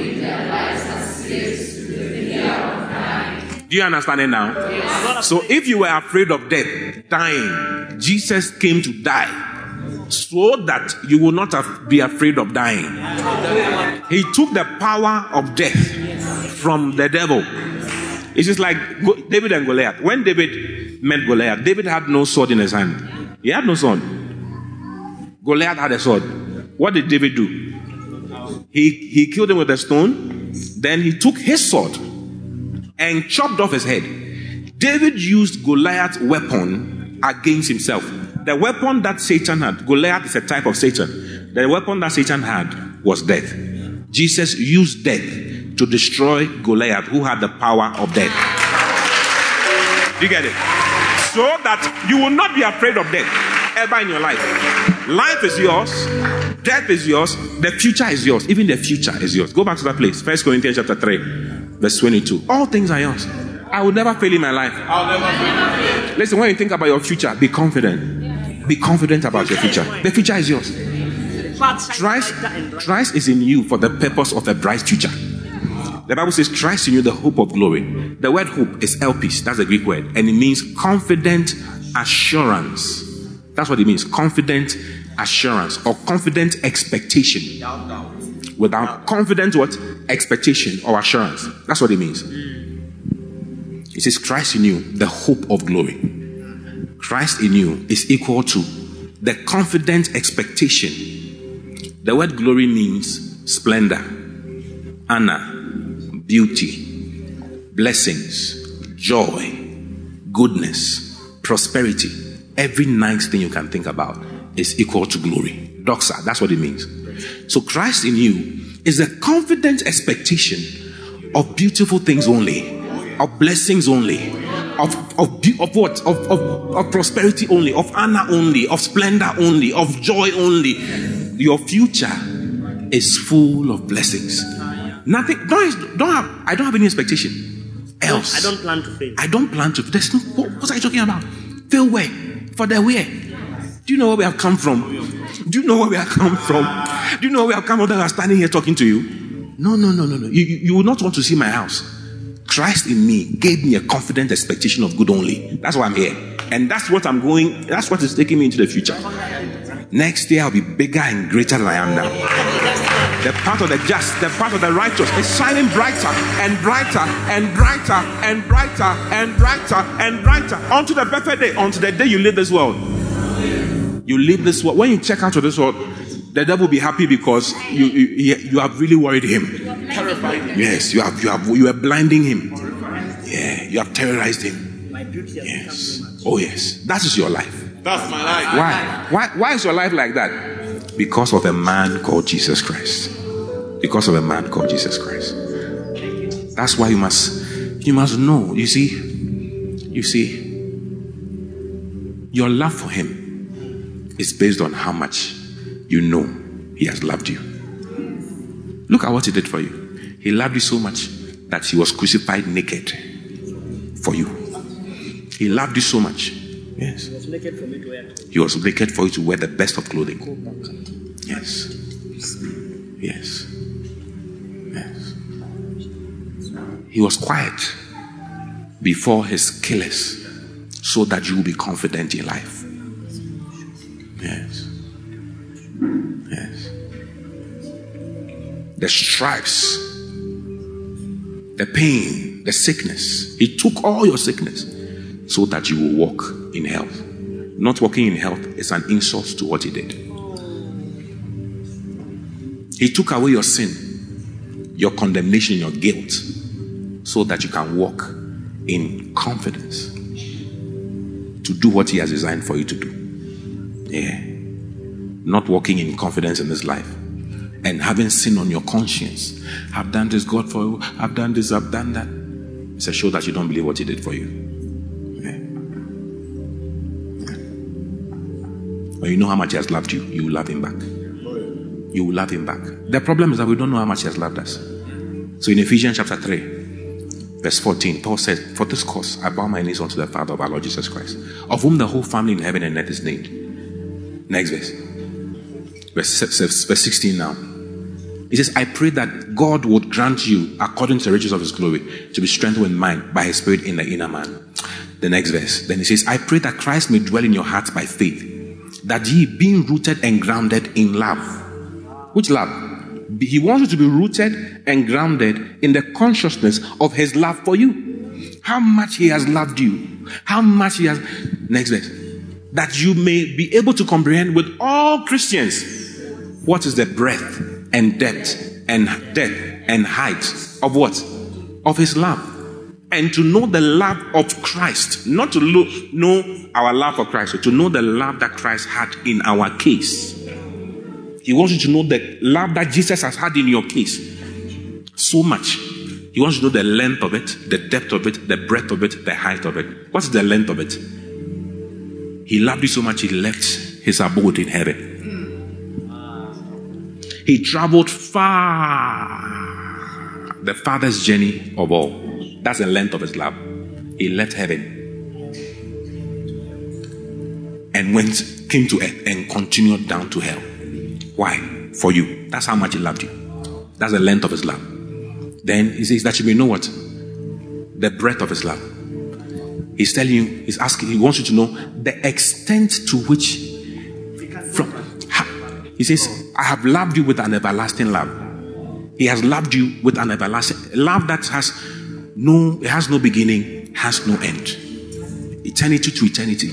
do you understand it now? Yes. So if you were afraid of death, dying, Jesus came to die so that you will not have, be afraid of dying. He took the power of death from the devil. It's just like David and Goliath. When David met Goliath, David had no sword in his hand. He had no sword. Goliath had a sword. What did David do? He, he killed him with a stone. Then he took his sword and chopped off his head. David used Goliath's weapon against himself. The weapon that Satan had, Goliath is a type of Satan. The weapon that Satan had was death. Jesus used death to destroy Goliath, who had the power of death. Do you get it? So that you will not be afraid of death ever in your life. Life is yours. Death is yours. The future is yours. Even the future is yours. Go back to that place. First Corinthians chapter three. Verse twenty-two. All things are yours. I will never fail in my life. I'll never fail. Listen, when you think about your future, be confident. Be confident about your future. The future is yours. Christ, Christ is in you for the purpose of a bright future. The Bible says Christ in you, the hope of glory. The word hope is elpis. That's the Greek word. And it means confident assurance. That's what it means. Confident assurance or confident expectation. Without confident what? Expectation or assurance. That's what it means. It says Christ in you, the hope of glory. Christ in you is equal to the confident expectation. The word glory means splendor, honor, beauty, blessings, joy, goodness, prosperity, every nice thing you can think about is equal to glory. Doxa, that's what it means. So Christ in you is a confident expectation of beautiful things only, of blessings only, of of, of what? Of, of, of prosperity only, of honor only, of splendor only, of joy only. Your future is full of blessings. Nothing, don't, don't have, I don't have any expectation else. I don't plan to fail. I don't plan to. There's no, what, what are you talking about? Fail where? For the where? Do you know where we have come from? Do you know where we have come from? Do you know where we have come from that I'm standing here talking to you? No, no, no, no, no. You, you, you will not want to see my house. Christ in me gave me a confident expectation of good only. That's why I'm here. And that's what I'm going, that's what is taking me into the future. Next year I'll be bigger and greater than I am now. The path of the just, the path of the righteous is shining brighter and brighter and brighter and brighter and brighter and brighter unto the perfect day, unto the day you leave this world. You leave this world. When you check out of this world, the devil will be happy because you you, you have really worried him. Yes, you have you have you are blinding him. Yeah, you have terrorized him. Yes. Oh yes, that is your life. That's my life. Why? Why? Why is your life like that? Because of a man called Jesus Christ. Because of a man called Jesus Christ. That's why you must you must know. You see, you see, your love for him is based on how much you know he has loved you. Look at what he did for you. He loved you so much that he was crucified naked for you. He loved you so much. Yes. He was naked for me to wear. He was naked for you to wear the best of clothing. Yes. Yes. Yes. He was quiet before his killers so that you will be confident in life. Yes. Yes. The stripes, the pain, the sickness. He took all your sickness so that you will walk in health. Not walking in health is an insult to what he did. He took away your sin, your condemnation, your guilt, so that you can walk in confidence to do what he has designed for you to do. Yeah. Not walking in confidence in this life and having sin on your conscience. I've done this, God, for you. I've done this, I've done that. It's a show that you don't believe what he did for you. Yeah. Yeah. When you know how much he has loved you, you will love him back. You will love him back. The problem is that we don't know how much he has loved us. So in Ephesians chapter three, verse fourteen, Paul says, for this cause I bow my knees unto the Father of our Lord Jesus Christ, of whom the whole family in heaven and earth is named. Next verse. Verse, verse sixteen now. He says, I pray that God would grant you, according to the riches of his glory, to be strengthened in mind by his spirit in the inner man. The next verse. Then he says, I pray that Christ may dwell in your hearts by faith, that ye, being rooted and grounded in love. Which love? He wants you to be rooted and grounded in the consciousness of his love for you. How much he has loved you. How much he has... Next verse. That you may be able to comprehend with all Christians what is the breadth and depth and depth and height of what? Of his love. And to know the love of Christ. Not to lo- know our love for Christ, but to know the love that Christ had in our case. He wants you to know the love that Jesus has had in your case. So much. He wants you to know the length of it, the depth of it, the breadth of it, the height of it. What's the length of it? He loved you so much, he left his abode in heaven. He traveled far. The farthest journey of all. That's the length of his love. He left heaven and went, came to earth and continued down to hell. Why? For you. That's how much he loved you. That's the length of his love. Then he says that you may know what? The breadth of his love. He's telling you, he's asking, he wants you to know the extent to which from he says, I have loved you with an everlasting love. He has loved you with an everlasting love that has no, it has no beginning, has no end. Eternity to eternity.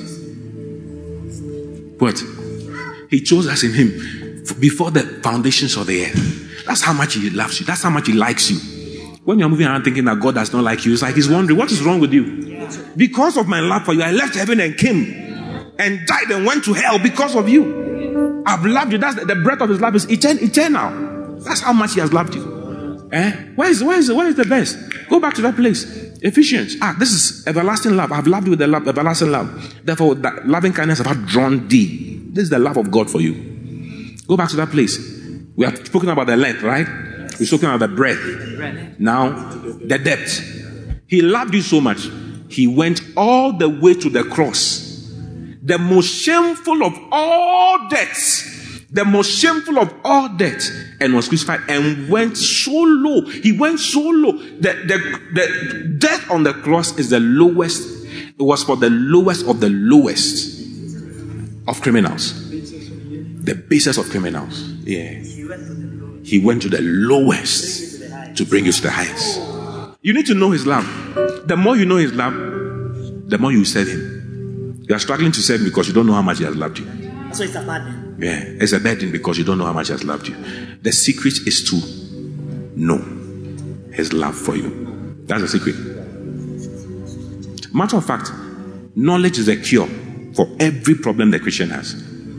What? He chose us in him before the foundations of the earth. That's how much he loves you. That's how much he likes you. When you're moving around thinking that God does not like you, it's like he's wondering, what is wrong with you? Because of my love for you, I left heaven and came. and died and went to hell because of you. I've loved you. That's the, the breath of his love is etern- eternal. That's how much he has loved you. Eh? Where is, where is, where is the best? Go back to that place. Ephesians. Ah, this is everlasting love. I've loved you with the love, everlasting love. Therefore, that loving kindness have drawn thee. This is the love of God for you. Go back to that place. We have spoken about the length, right? We've spoken about the breadth. Now, the depth. He loved you so much. He went all the way to the cross. The most shameful of all deaths. The most shameful of all deaths. And was crucified and went so low. He went so low. The, the, the death on the cross is the lowest. It was for the lowest of the lowest of criminals. The basest of criminals. Yeah. He went to the lowest to bring you to the highest. You need to know his love. The more you know his love, the more you serve him. You are struggling to serve him because you don't know how much he has loved you. So it's a burden. Yeah, it's a burden because you don't know how much he has loved you. The secret is to know his love for you. That's the secret. Matter of fact, knowledge is a cure for every problem the Christian has.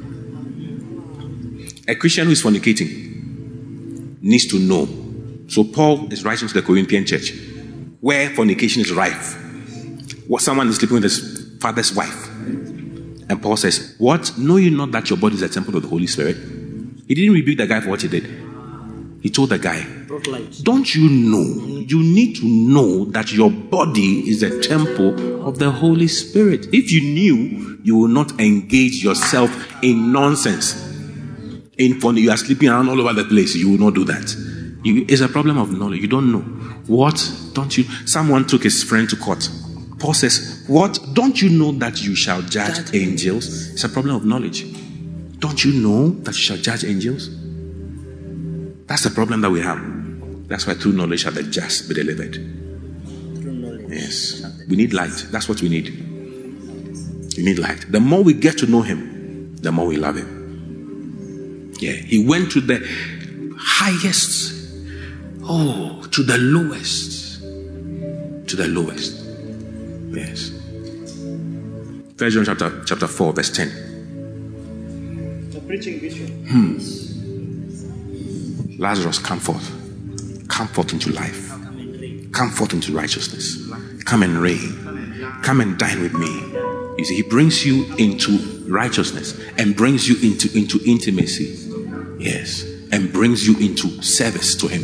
A Christian who is fornicating needs to know. So Paul is writing to the Corinthian church where fornication is rife. What someone is sleeping with his father's wife. And Paul says, what? Know you not that your body is a temple of the Holy Spirit? He didn't rebuke the guy for what he did. He told the guy, don't you know? You need to know that your body is a temple of the Holy Spirit. If you knew, you will not engage yourself in nonsense. In fun, you are sleeping around all over the place. You will not do that. You, it's a problem of knowledge. You don't know. What? Don't you? Someone took his friend to court. Paul says, what? Don't you know that you shall judge judge angels? It's a problem of knowledge. Don't you know that you shall judge angels? That's the problem that we have. That's why through knowledge shall the just be delivered. Through knowledge. Yes. We need light. That's what we need. We need light. The more we get to know him, the more we love him. Yeah. He went to the highest. Oh, to the lowest. To the lowest. Yes. First John chapter, chapter four, verse ten. The preaching vision. Hmm. Lazarus, come forth. Come forth into life. Come forth into righteousness. Come and reign. Come and dine with me. You see, he brings you into righteousness and brings you into, into intimacy. Yes. And brings you into service to him.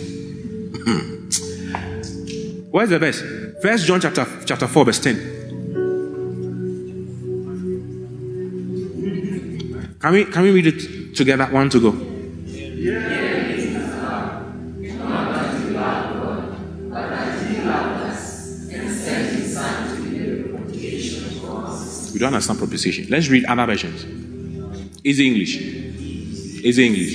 Where's the verse? First John chapter, chapter four, verse ten. Can we can we read it together? One to go. We don't understand proposition. Let's read other versions. Easy English. Easy English.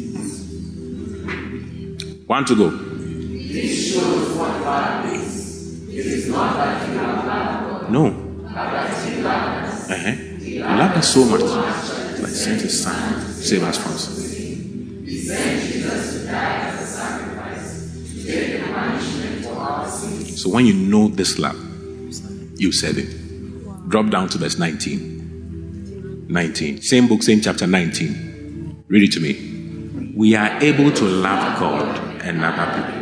One to go. This shows what God is. It is not that you have loved God. No. But that you love us. Uh-huh. He loved us so much that he sent his son to save us from sin. He sent Jesus to die as a sacrifice to take the punishment for our sins. So when you know this love, you serve him. Drop down to verse nineteen. nineteen. Same book, same chapter, nineteen. Read it to me. We are able to love God and other people.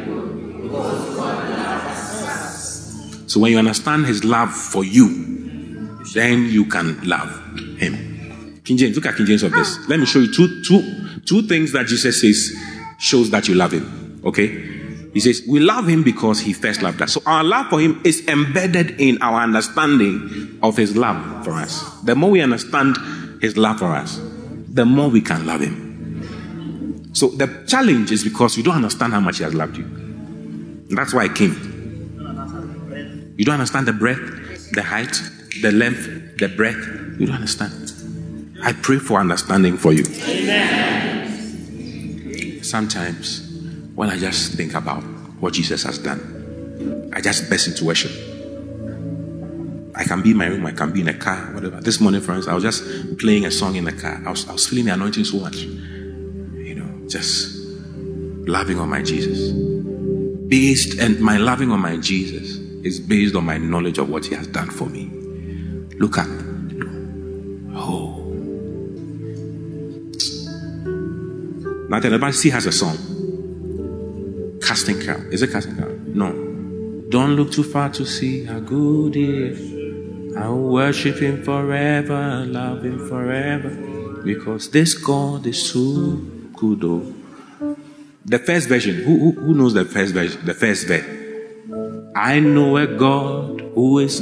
So when you understand his love for you, then you can love him. King James, look at King James of this. Let me show you two, two, two things that Jesus says shows that you love him. Okay? He says, we love him because he first loved us. So our love for him is embedded in our understanding of his love for us. The more we understand his love for us, the more we can love him. So the challenge is because you don't understand how much he has loved you. And that's why I came. You don't understand the breadth, the height, the length, the breadth. You don't understand. I pray for understanding for you. Amen. Sometimes when I just think about what Jesus has done, I just burst into worship. I can be in my room, I can be in a car, whatever. This morning, for instance, I was just playing a song in the car. I was, I was feeling the anointing so much. You know, just loving on my Jesus. Based, and my loving on my Jesus is based on my knowledge of what he has done for me. Look at, Oh. Now the Bible still has a song. Casting Crown. Is it Casting Crown? No. Don't look too far to see how good he is. I'll worship him forever, love him forever. Because this God is so good. Oh. The first version. Who, who, who knows the first version? The first verse. I know a God who is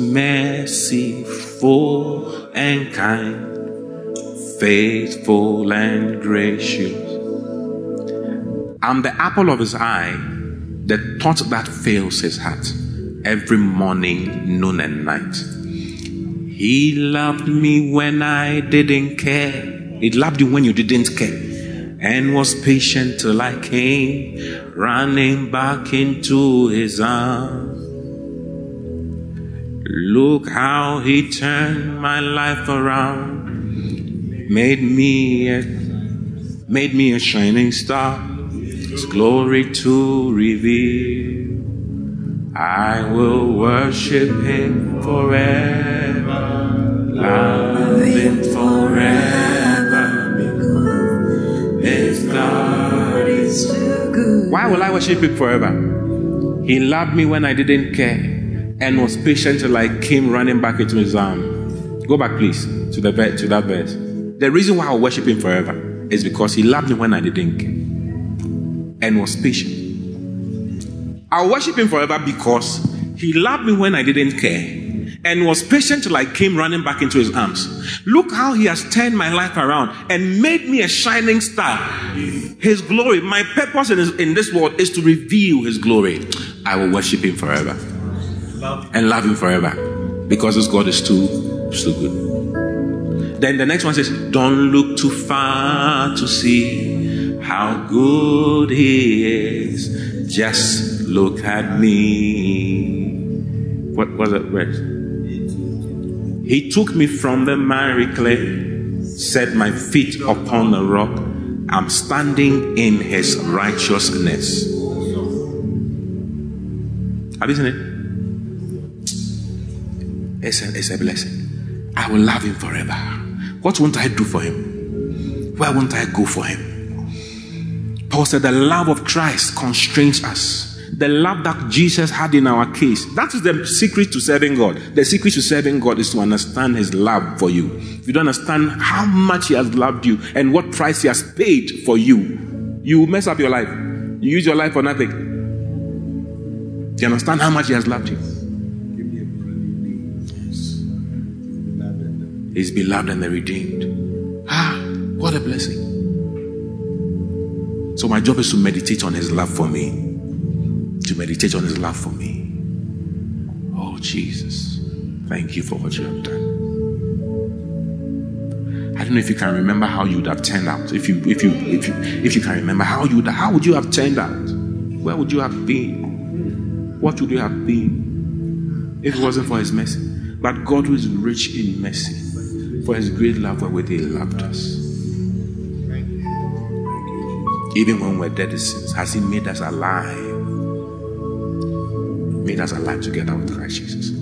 merciful and kind, faithful and gracious. I'm the apple of his eye, the thought that fills his heart every morning, noon, and night. He loved me when I didn't care. He loved you when you didn't care, and was patient till I came running back into his arms. Look how he turned my life around, made me a, made me a shining star, his glory to reveal. I will worship him forever, love him forever, because his God is too good. Why will I worship him forever? He loved me when I didn't care, and was patient till I came running back into his arms. Go back, please, to the to that verse. The reason why I worship him forever is because he loved me when I didn't care, and was patient. I worship him forever because he loved me when I didn't care, and was patient till I came running back into his arms. Look how he has turned my life around and made me a shining star. His glory, my purpose in, his, in this world is to reveal his glory. I will worship him forever and love him forever because this God is too, too good. Then the next one says, don't look too far to see how good he is. Just look at me. What was that verse? He took me from the miry clay, set my feet upon the rock. I'm standing in his righteousness. Have you seen it? It's a, it's a blessing. I will love him forever. What won't I do for him? Where won't I go for him? Paul said the love of Christ constrains us. The love that Jesus had in our case. That is the secret to serving God. The secret to serving God is to understand his love for you. If you don't understand how much he has loved you and what price he has paid for you, you mess up your life. You use your life for nothing. Do you understand how much he has loved you? He's beloved and the redeemed. Ah, what a blessing. So my job is to meditate on his love for me. To meditate on his love for me. Oh Jesus, thank you for what you have done. I don't know if you can remember how you would have turned out. If you if you if you if you can remember how you would how would you have turned out? Where would you have been? What would you have been if it wasn't for his mercy? But God who is rich in mercy, for his great love wherewith he loved us. Even when we're dead in sins, has he made us alive? Made us alive together with Christ Jesus.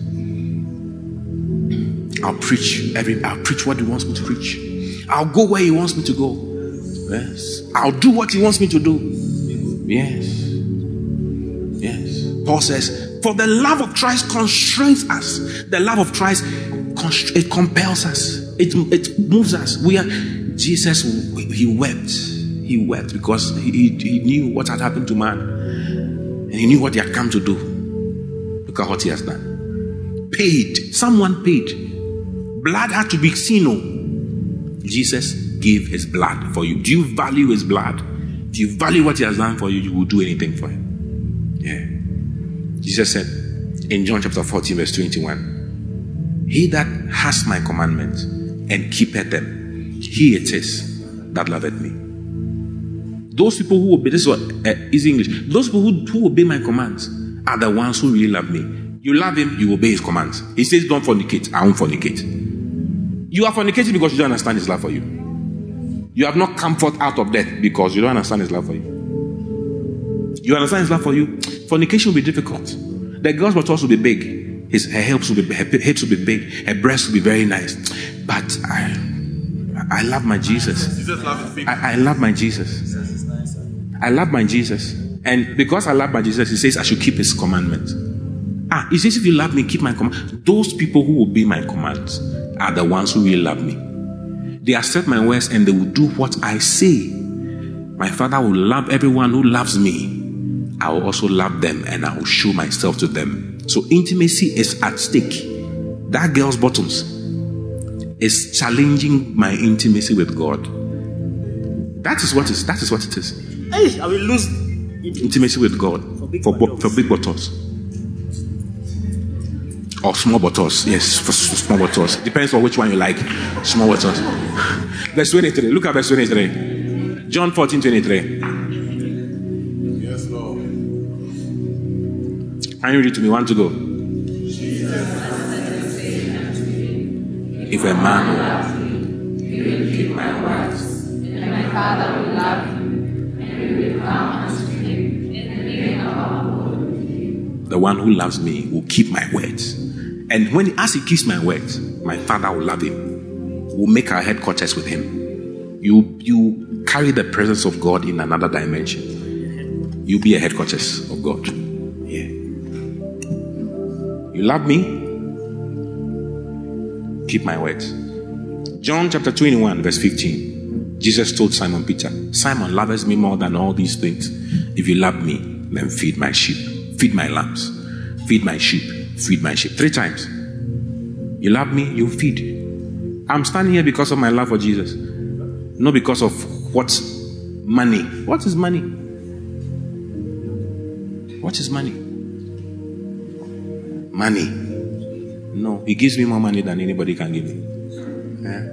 I'll preach every I'll preach what he wants me to preach. I'll go where he wants me to go. Yes. I'll do what he wants me to do. Yes. Yes. Paul says, for the love of Christ constrains us. The love of Christ, it compels us. It, it moves us. We are Jesus, he wept. He wept because he, he knew what had happened to man. And he knew what he had come to do. Look at what he has done. Paid. Someone paid. Blood had to be seen. Oh. Jesus gave his blood for you. Do you value his blood? Do you value what he has done for you? You will do anything for him. Yeah. Jesus said in John chapter fourteen verse twenty-one, he that has my commandments and keepeth them, he it is that loveth me. Those people who obey, this is what uh, easy English. Those people who, who obey my commands are the ones who really love me. You love him, you obey his commands. He says, don't fornicate. I won't fornicate. You are fornicating because you don't understand his love for you. You have not come forth out of death because you don't understand his love for you. You understand his love for you? Fornication will be difficult. The girl's buttocks will be big. His, her hips will be, her hips will be big. Her breasts will be very nice. But I, I love my Jesus. Jesus loves people. I, I love my Jesus. I love my Jesus. And because I love my Jesus, he says I should keep his commandments. Ah, he says if you love me, keep my command. Those people who obey my commands are the ones who really love me. They accept my words and they will do what I say. My Father will love everyone who loves me. I will also love them and I will show myself to them. So intimacy is at stake. That girl's bottoms is challenging my intimacy with God. That is what is that is what it is. Hey, I will lose Intimacy with God For big for, bo- bottles. for big bottles. Or small bottles. Yes, for s- small bottles. Depends on which one you like. Small bottles. Verse twenty-three. Look at verse twenty-three. John fourteen twenty-three. Yes, Lord. Can you read to me? One to go. If a man Keep my words, and my Father will love him, and we will come unto him in the name of our Lord. the one who loves me will keep my words. And when as he keeps my words, my Father will love him. We'll make our headquarters with him. You you carry the presence of God in another dimension. You'll be a headquarters of God. Yeah. You love me? Keep my words. John chapter twenty-one, verse fifteen. Jesus told Simon Peter, Simon loves me more than all these things. If you love me, then feed my sheep, feed my lambs, feed my sheep, feed my sheep. Three times. You love me, you feed. I'm standing here because of my love for Jesus, not because of what money. What is money? What is money? Money. No, he gives me more money than anybody can give me. Yeah.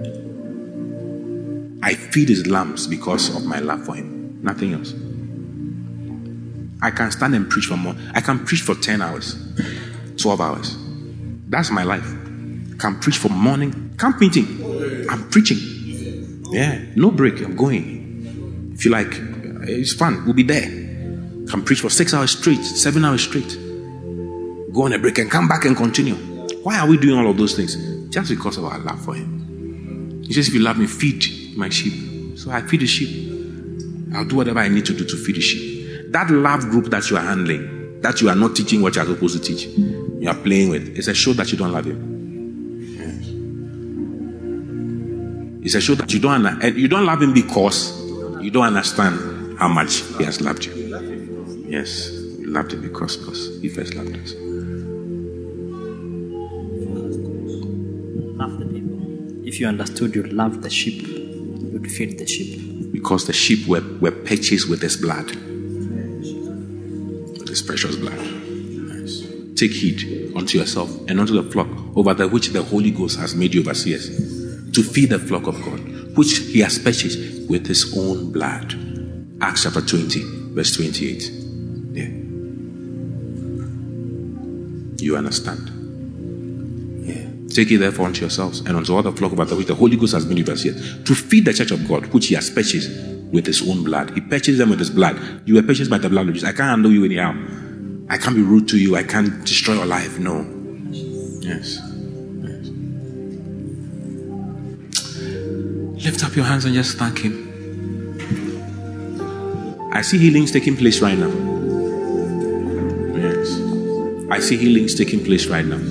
I feed his lambs because of my love for him. Nothing else. I can stand and preach for more. I can preach for ten hours, twelve hours. That's my life. I can preach from morning. Camp meeting. I'm preaching. Yeah. No break. I'm going. If you like, it's fun. We'll be there. Can preach for six hours straight, seven hours straight. Go on a break and come back and continue. Why are we doing all of those things? Just because of our love for him. He says, if you love me, feed my sheep. So I feed the sheep. I'll do whatever I need to do to feed the sheep. That love group that you are handling, that you are not teaching what you are supposed to teach, you are playing with, it's a show that you don't love him. Yes. It's a show that you don't and you don't love him because you don't understand how much he has loved you. Yes, you loved him because, because he first loved us. Love the people. If you understood you love the sheep, you would feed the sheep. Because the sheep were, were purchased with his blood. With his precious blood. Yes. Take heed unto yourself and unto the flock over the which the Holy Ghost has made you overseers, to feed the flock of God, which he has purchased with his own blood. Acts chapter twenty, verse twenty-eight. Yeah. You understand? Take it therefore unto yourselves and unto all the flock about the which the Holy Ghost has been with us here, to feed the church of God, which he has purchased with his own blood. He purchased them with his blood. You were purchased by the blood of Jesus. I can't handle you anyhow. I can't be rude to you. I can't destroy your life. No. Yes. Yes. Lift up your hands and just thank him. I see healings taking place right now. Yes. I see healings taking place right now.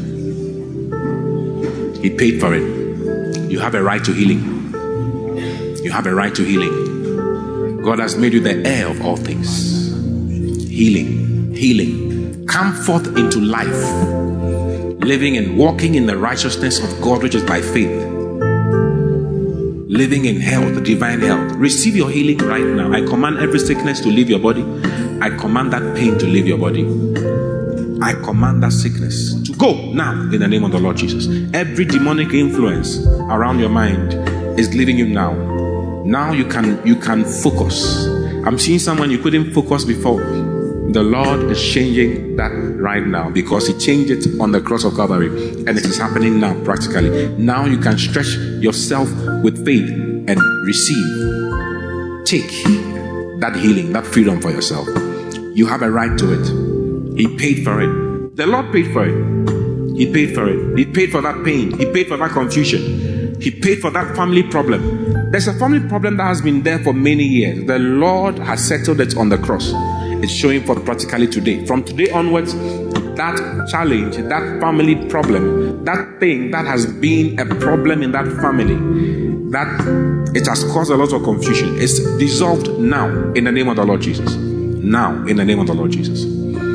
He paid for it. You have a right to healing. You have a right to healing. God has made you the heir of all things. Healing. Healing. Come forth into life. Living and walking in the righteousness of God, which is by faith. Living in health, divine health. Receive your healing right now. I command every sickness to leave your body. I command that pain to leave your body. I command that sickness to go now in the name of the Lord Jesus. Every demonic influence around your mind is leaving you now. Now you can you can focus. I'm seeing someone you couldn't focus before. The Lord is changing that right now because he changed it on the cross of Calvary, and it is happening now practically. Now you can stretch yourself with faith and receive. Take that healing, that freedom for yourself. You have a right to it. He paid for it. The Lord paid for it. He paid for it. He paid for that pain. He paid for that confusion. He paid for that family problem. There's a family problem that has been there for many years. The Lord has settled it on the cross. It's showing forth practically today. From today onwards, that challenge, that family problem, that thing that has been a problem in that family, that it has caused a lot of confusion, it's dissolved now in the name of the Lord Jesus. Now in the name of the Lord Jesus.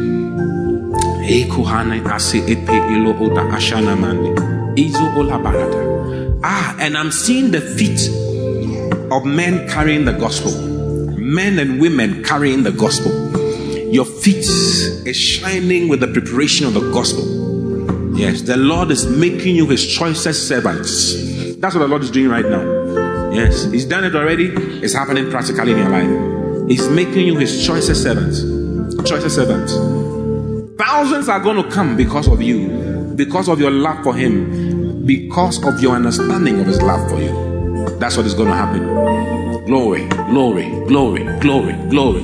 Ah, and I'm seeing the feet of men carrying the gospel. Men and women carrying the gospel. Your feet is shining with the preparation of the gospel. Yes, the Lord is making you his choicest servants. That's what the Lord is doing right now. Yes, he's done it already. It's happening practically in your life. He's making you his choicest servants. Choicest servants. Thousands are going to come because of you, because of your love for him, because of your understanding of his love for you. That's what is going to happen. Glory, glory, glory, glory, glory.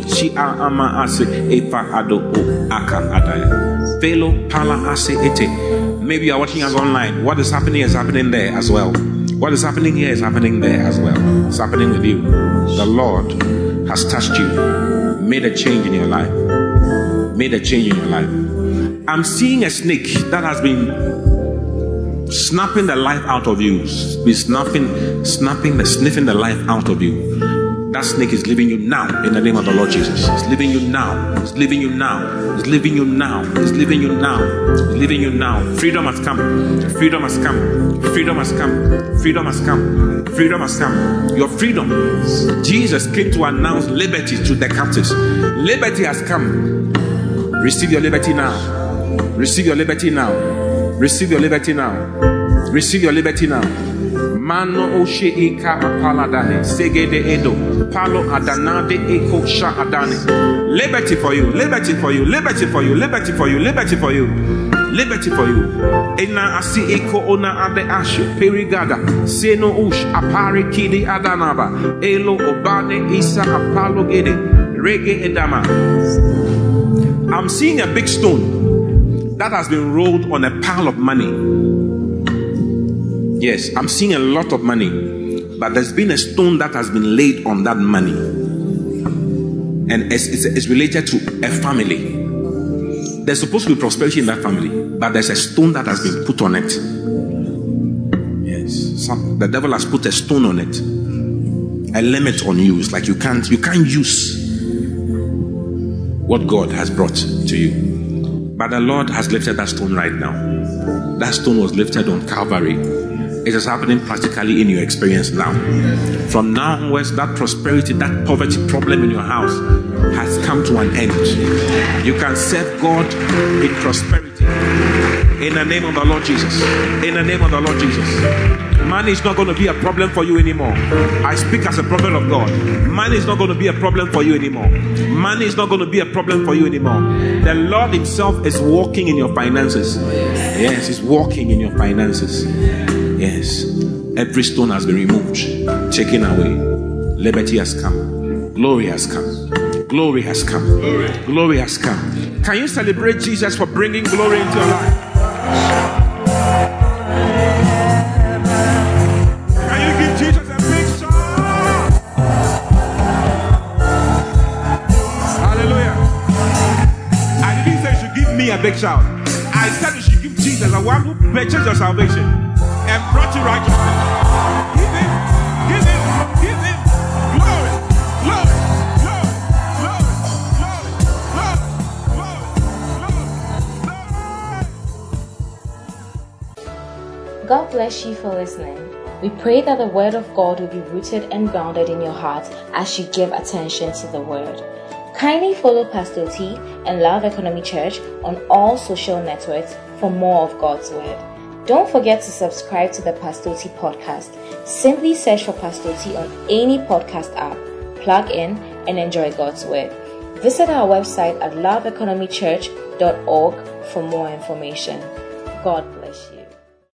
Maybe you are watching us online. What is happening is happening there as well. What is happening here is happening there as well. It's happening with you. The Lord has touched you, made a change in your life. Made a change in your life. I'm seeing a snake that has been snapping the life out of you. Be snapping, snapping, the sniffing the life out of you. That snake is leaving you now in the name of the Lord Jesus. It's leaving you now. It's leaving you now. It's leaving you now. It's leaving you now. It's leaving you now. Freedom has come. Freedom has come. Freedom has come. Freedom has come. Freedom has come. Your freedom. Jesus came to announce liberty to the captives. Liberty has come. Receive your liberty now. Receive your liberty now. Receive your liberty now. Receive your liberty now. Mano oshe eka apaladane segede edo palo adanade eko sha adane. Liberty for you, liberty for you, liberty for you, liberty for you, liberty for you, liberty for you. Ena asi eko ona ade ashe perigada seno ush apare kidi adanaba elo obane isa apalo gede rege edama. I'm seeing a big stone that has been rolled on a pile of money. Yes, I'm seeing a lot of money, but there's been a stone that has been laid on that money, and it's, it's, it's related to a family. There's supposed to be prosperity in that family, but there's a stone that has been put on it. Yes, some, the devil has put a stone on it, a limit on you. It's like you can't you can't use what God has brought to you. But the Lord has lifted that stone right now. That stone was lifted on Calvary. It is happening practically in your experience now. From now onwards, that prosperity, that poverty problem in your house has come to an end. You can serve God in prosperity. In the name of the Lord Jesus. In the name of the Lord Jesus. Money is not going to be a problem for you anymore. I speak as a prophet of God. Money is not going to be a problem for you anymore. Money is not going to be a problem for you anymore. The Lord himself is walking in your finances. Yes, he's walking in your finances. Yes, every stone has been removed, taken away. Liberty has come. Glory has come. Glory has come. Glory, glory has come. Can you celebrate Jesus for bringing glory into your life? Can you give Jesus a big shout? Hallelujah. I didn't say you should give me a big shout. I said you should give Jesus, the one who purchased your salvation and brought you righteousness. Give him, give him, give him glory, glory, glory, glory, glory, glory, glory. God bless you for listening. We pray that the word of God will be rooted and grounded in your heart as you give attention to the word. Kindly follow Pastor T and Love Economy Church on all social networks for more of God's word. Don't forget to subscribe to the Pastor T podcast. Simply search for Pastor T on any podcast app, plug in, and enjoy God's word. Visit our website at love economy church dot org for more information. God bless.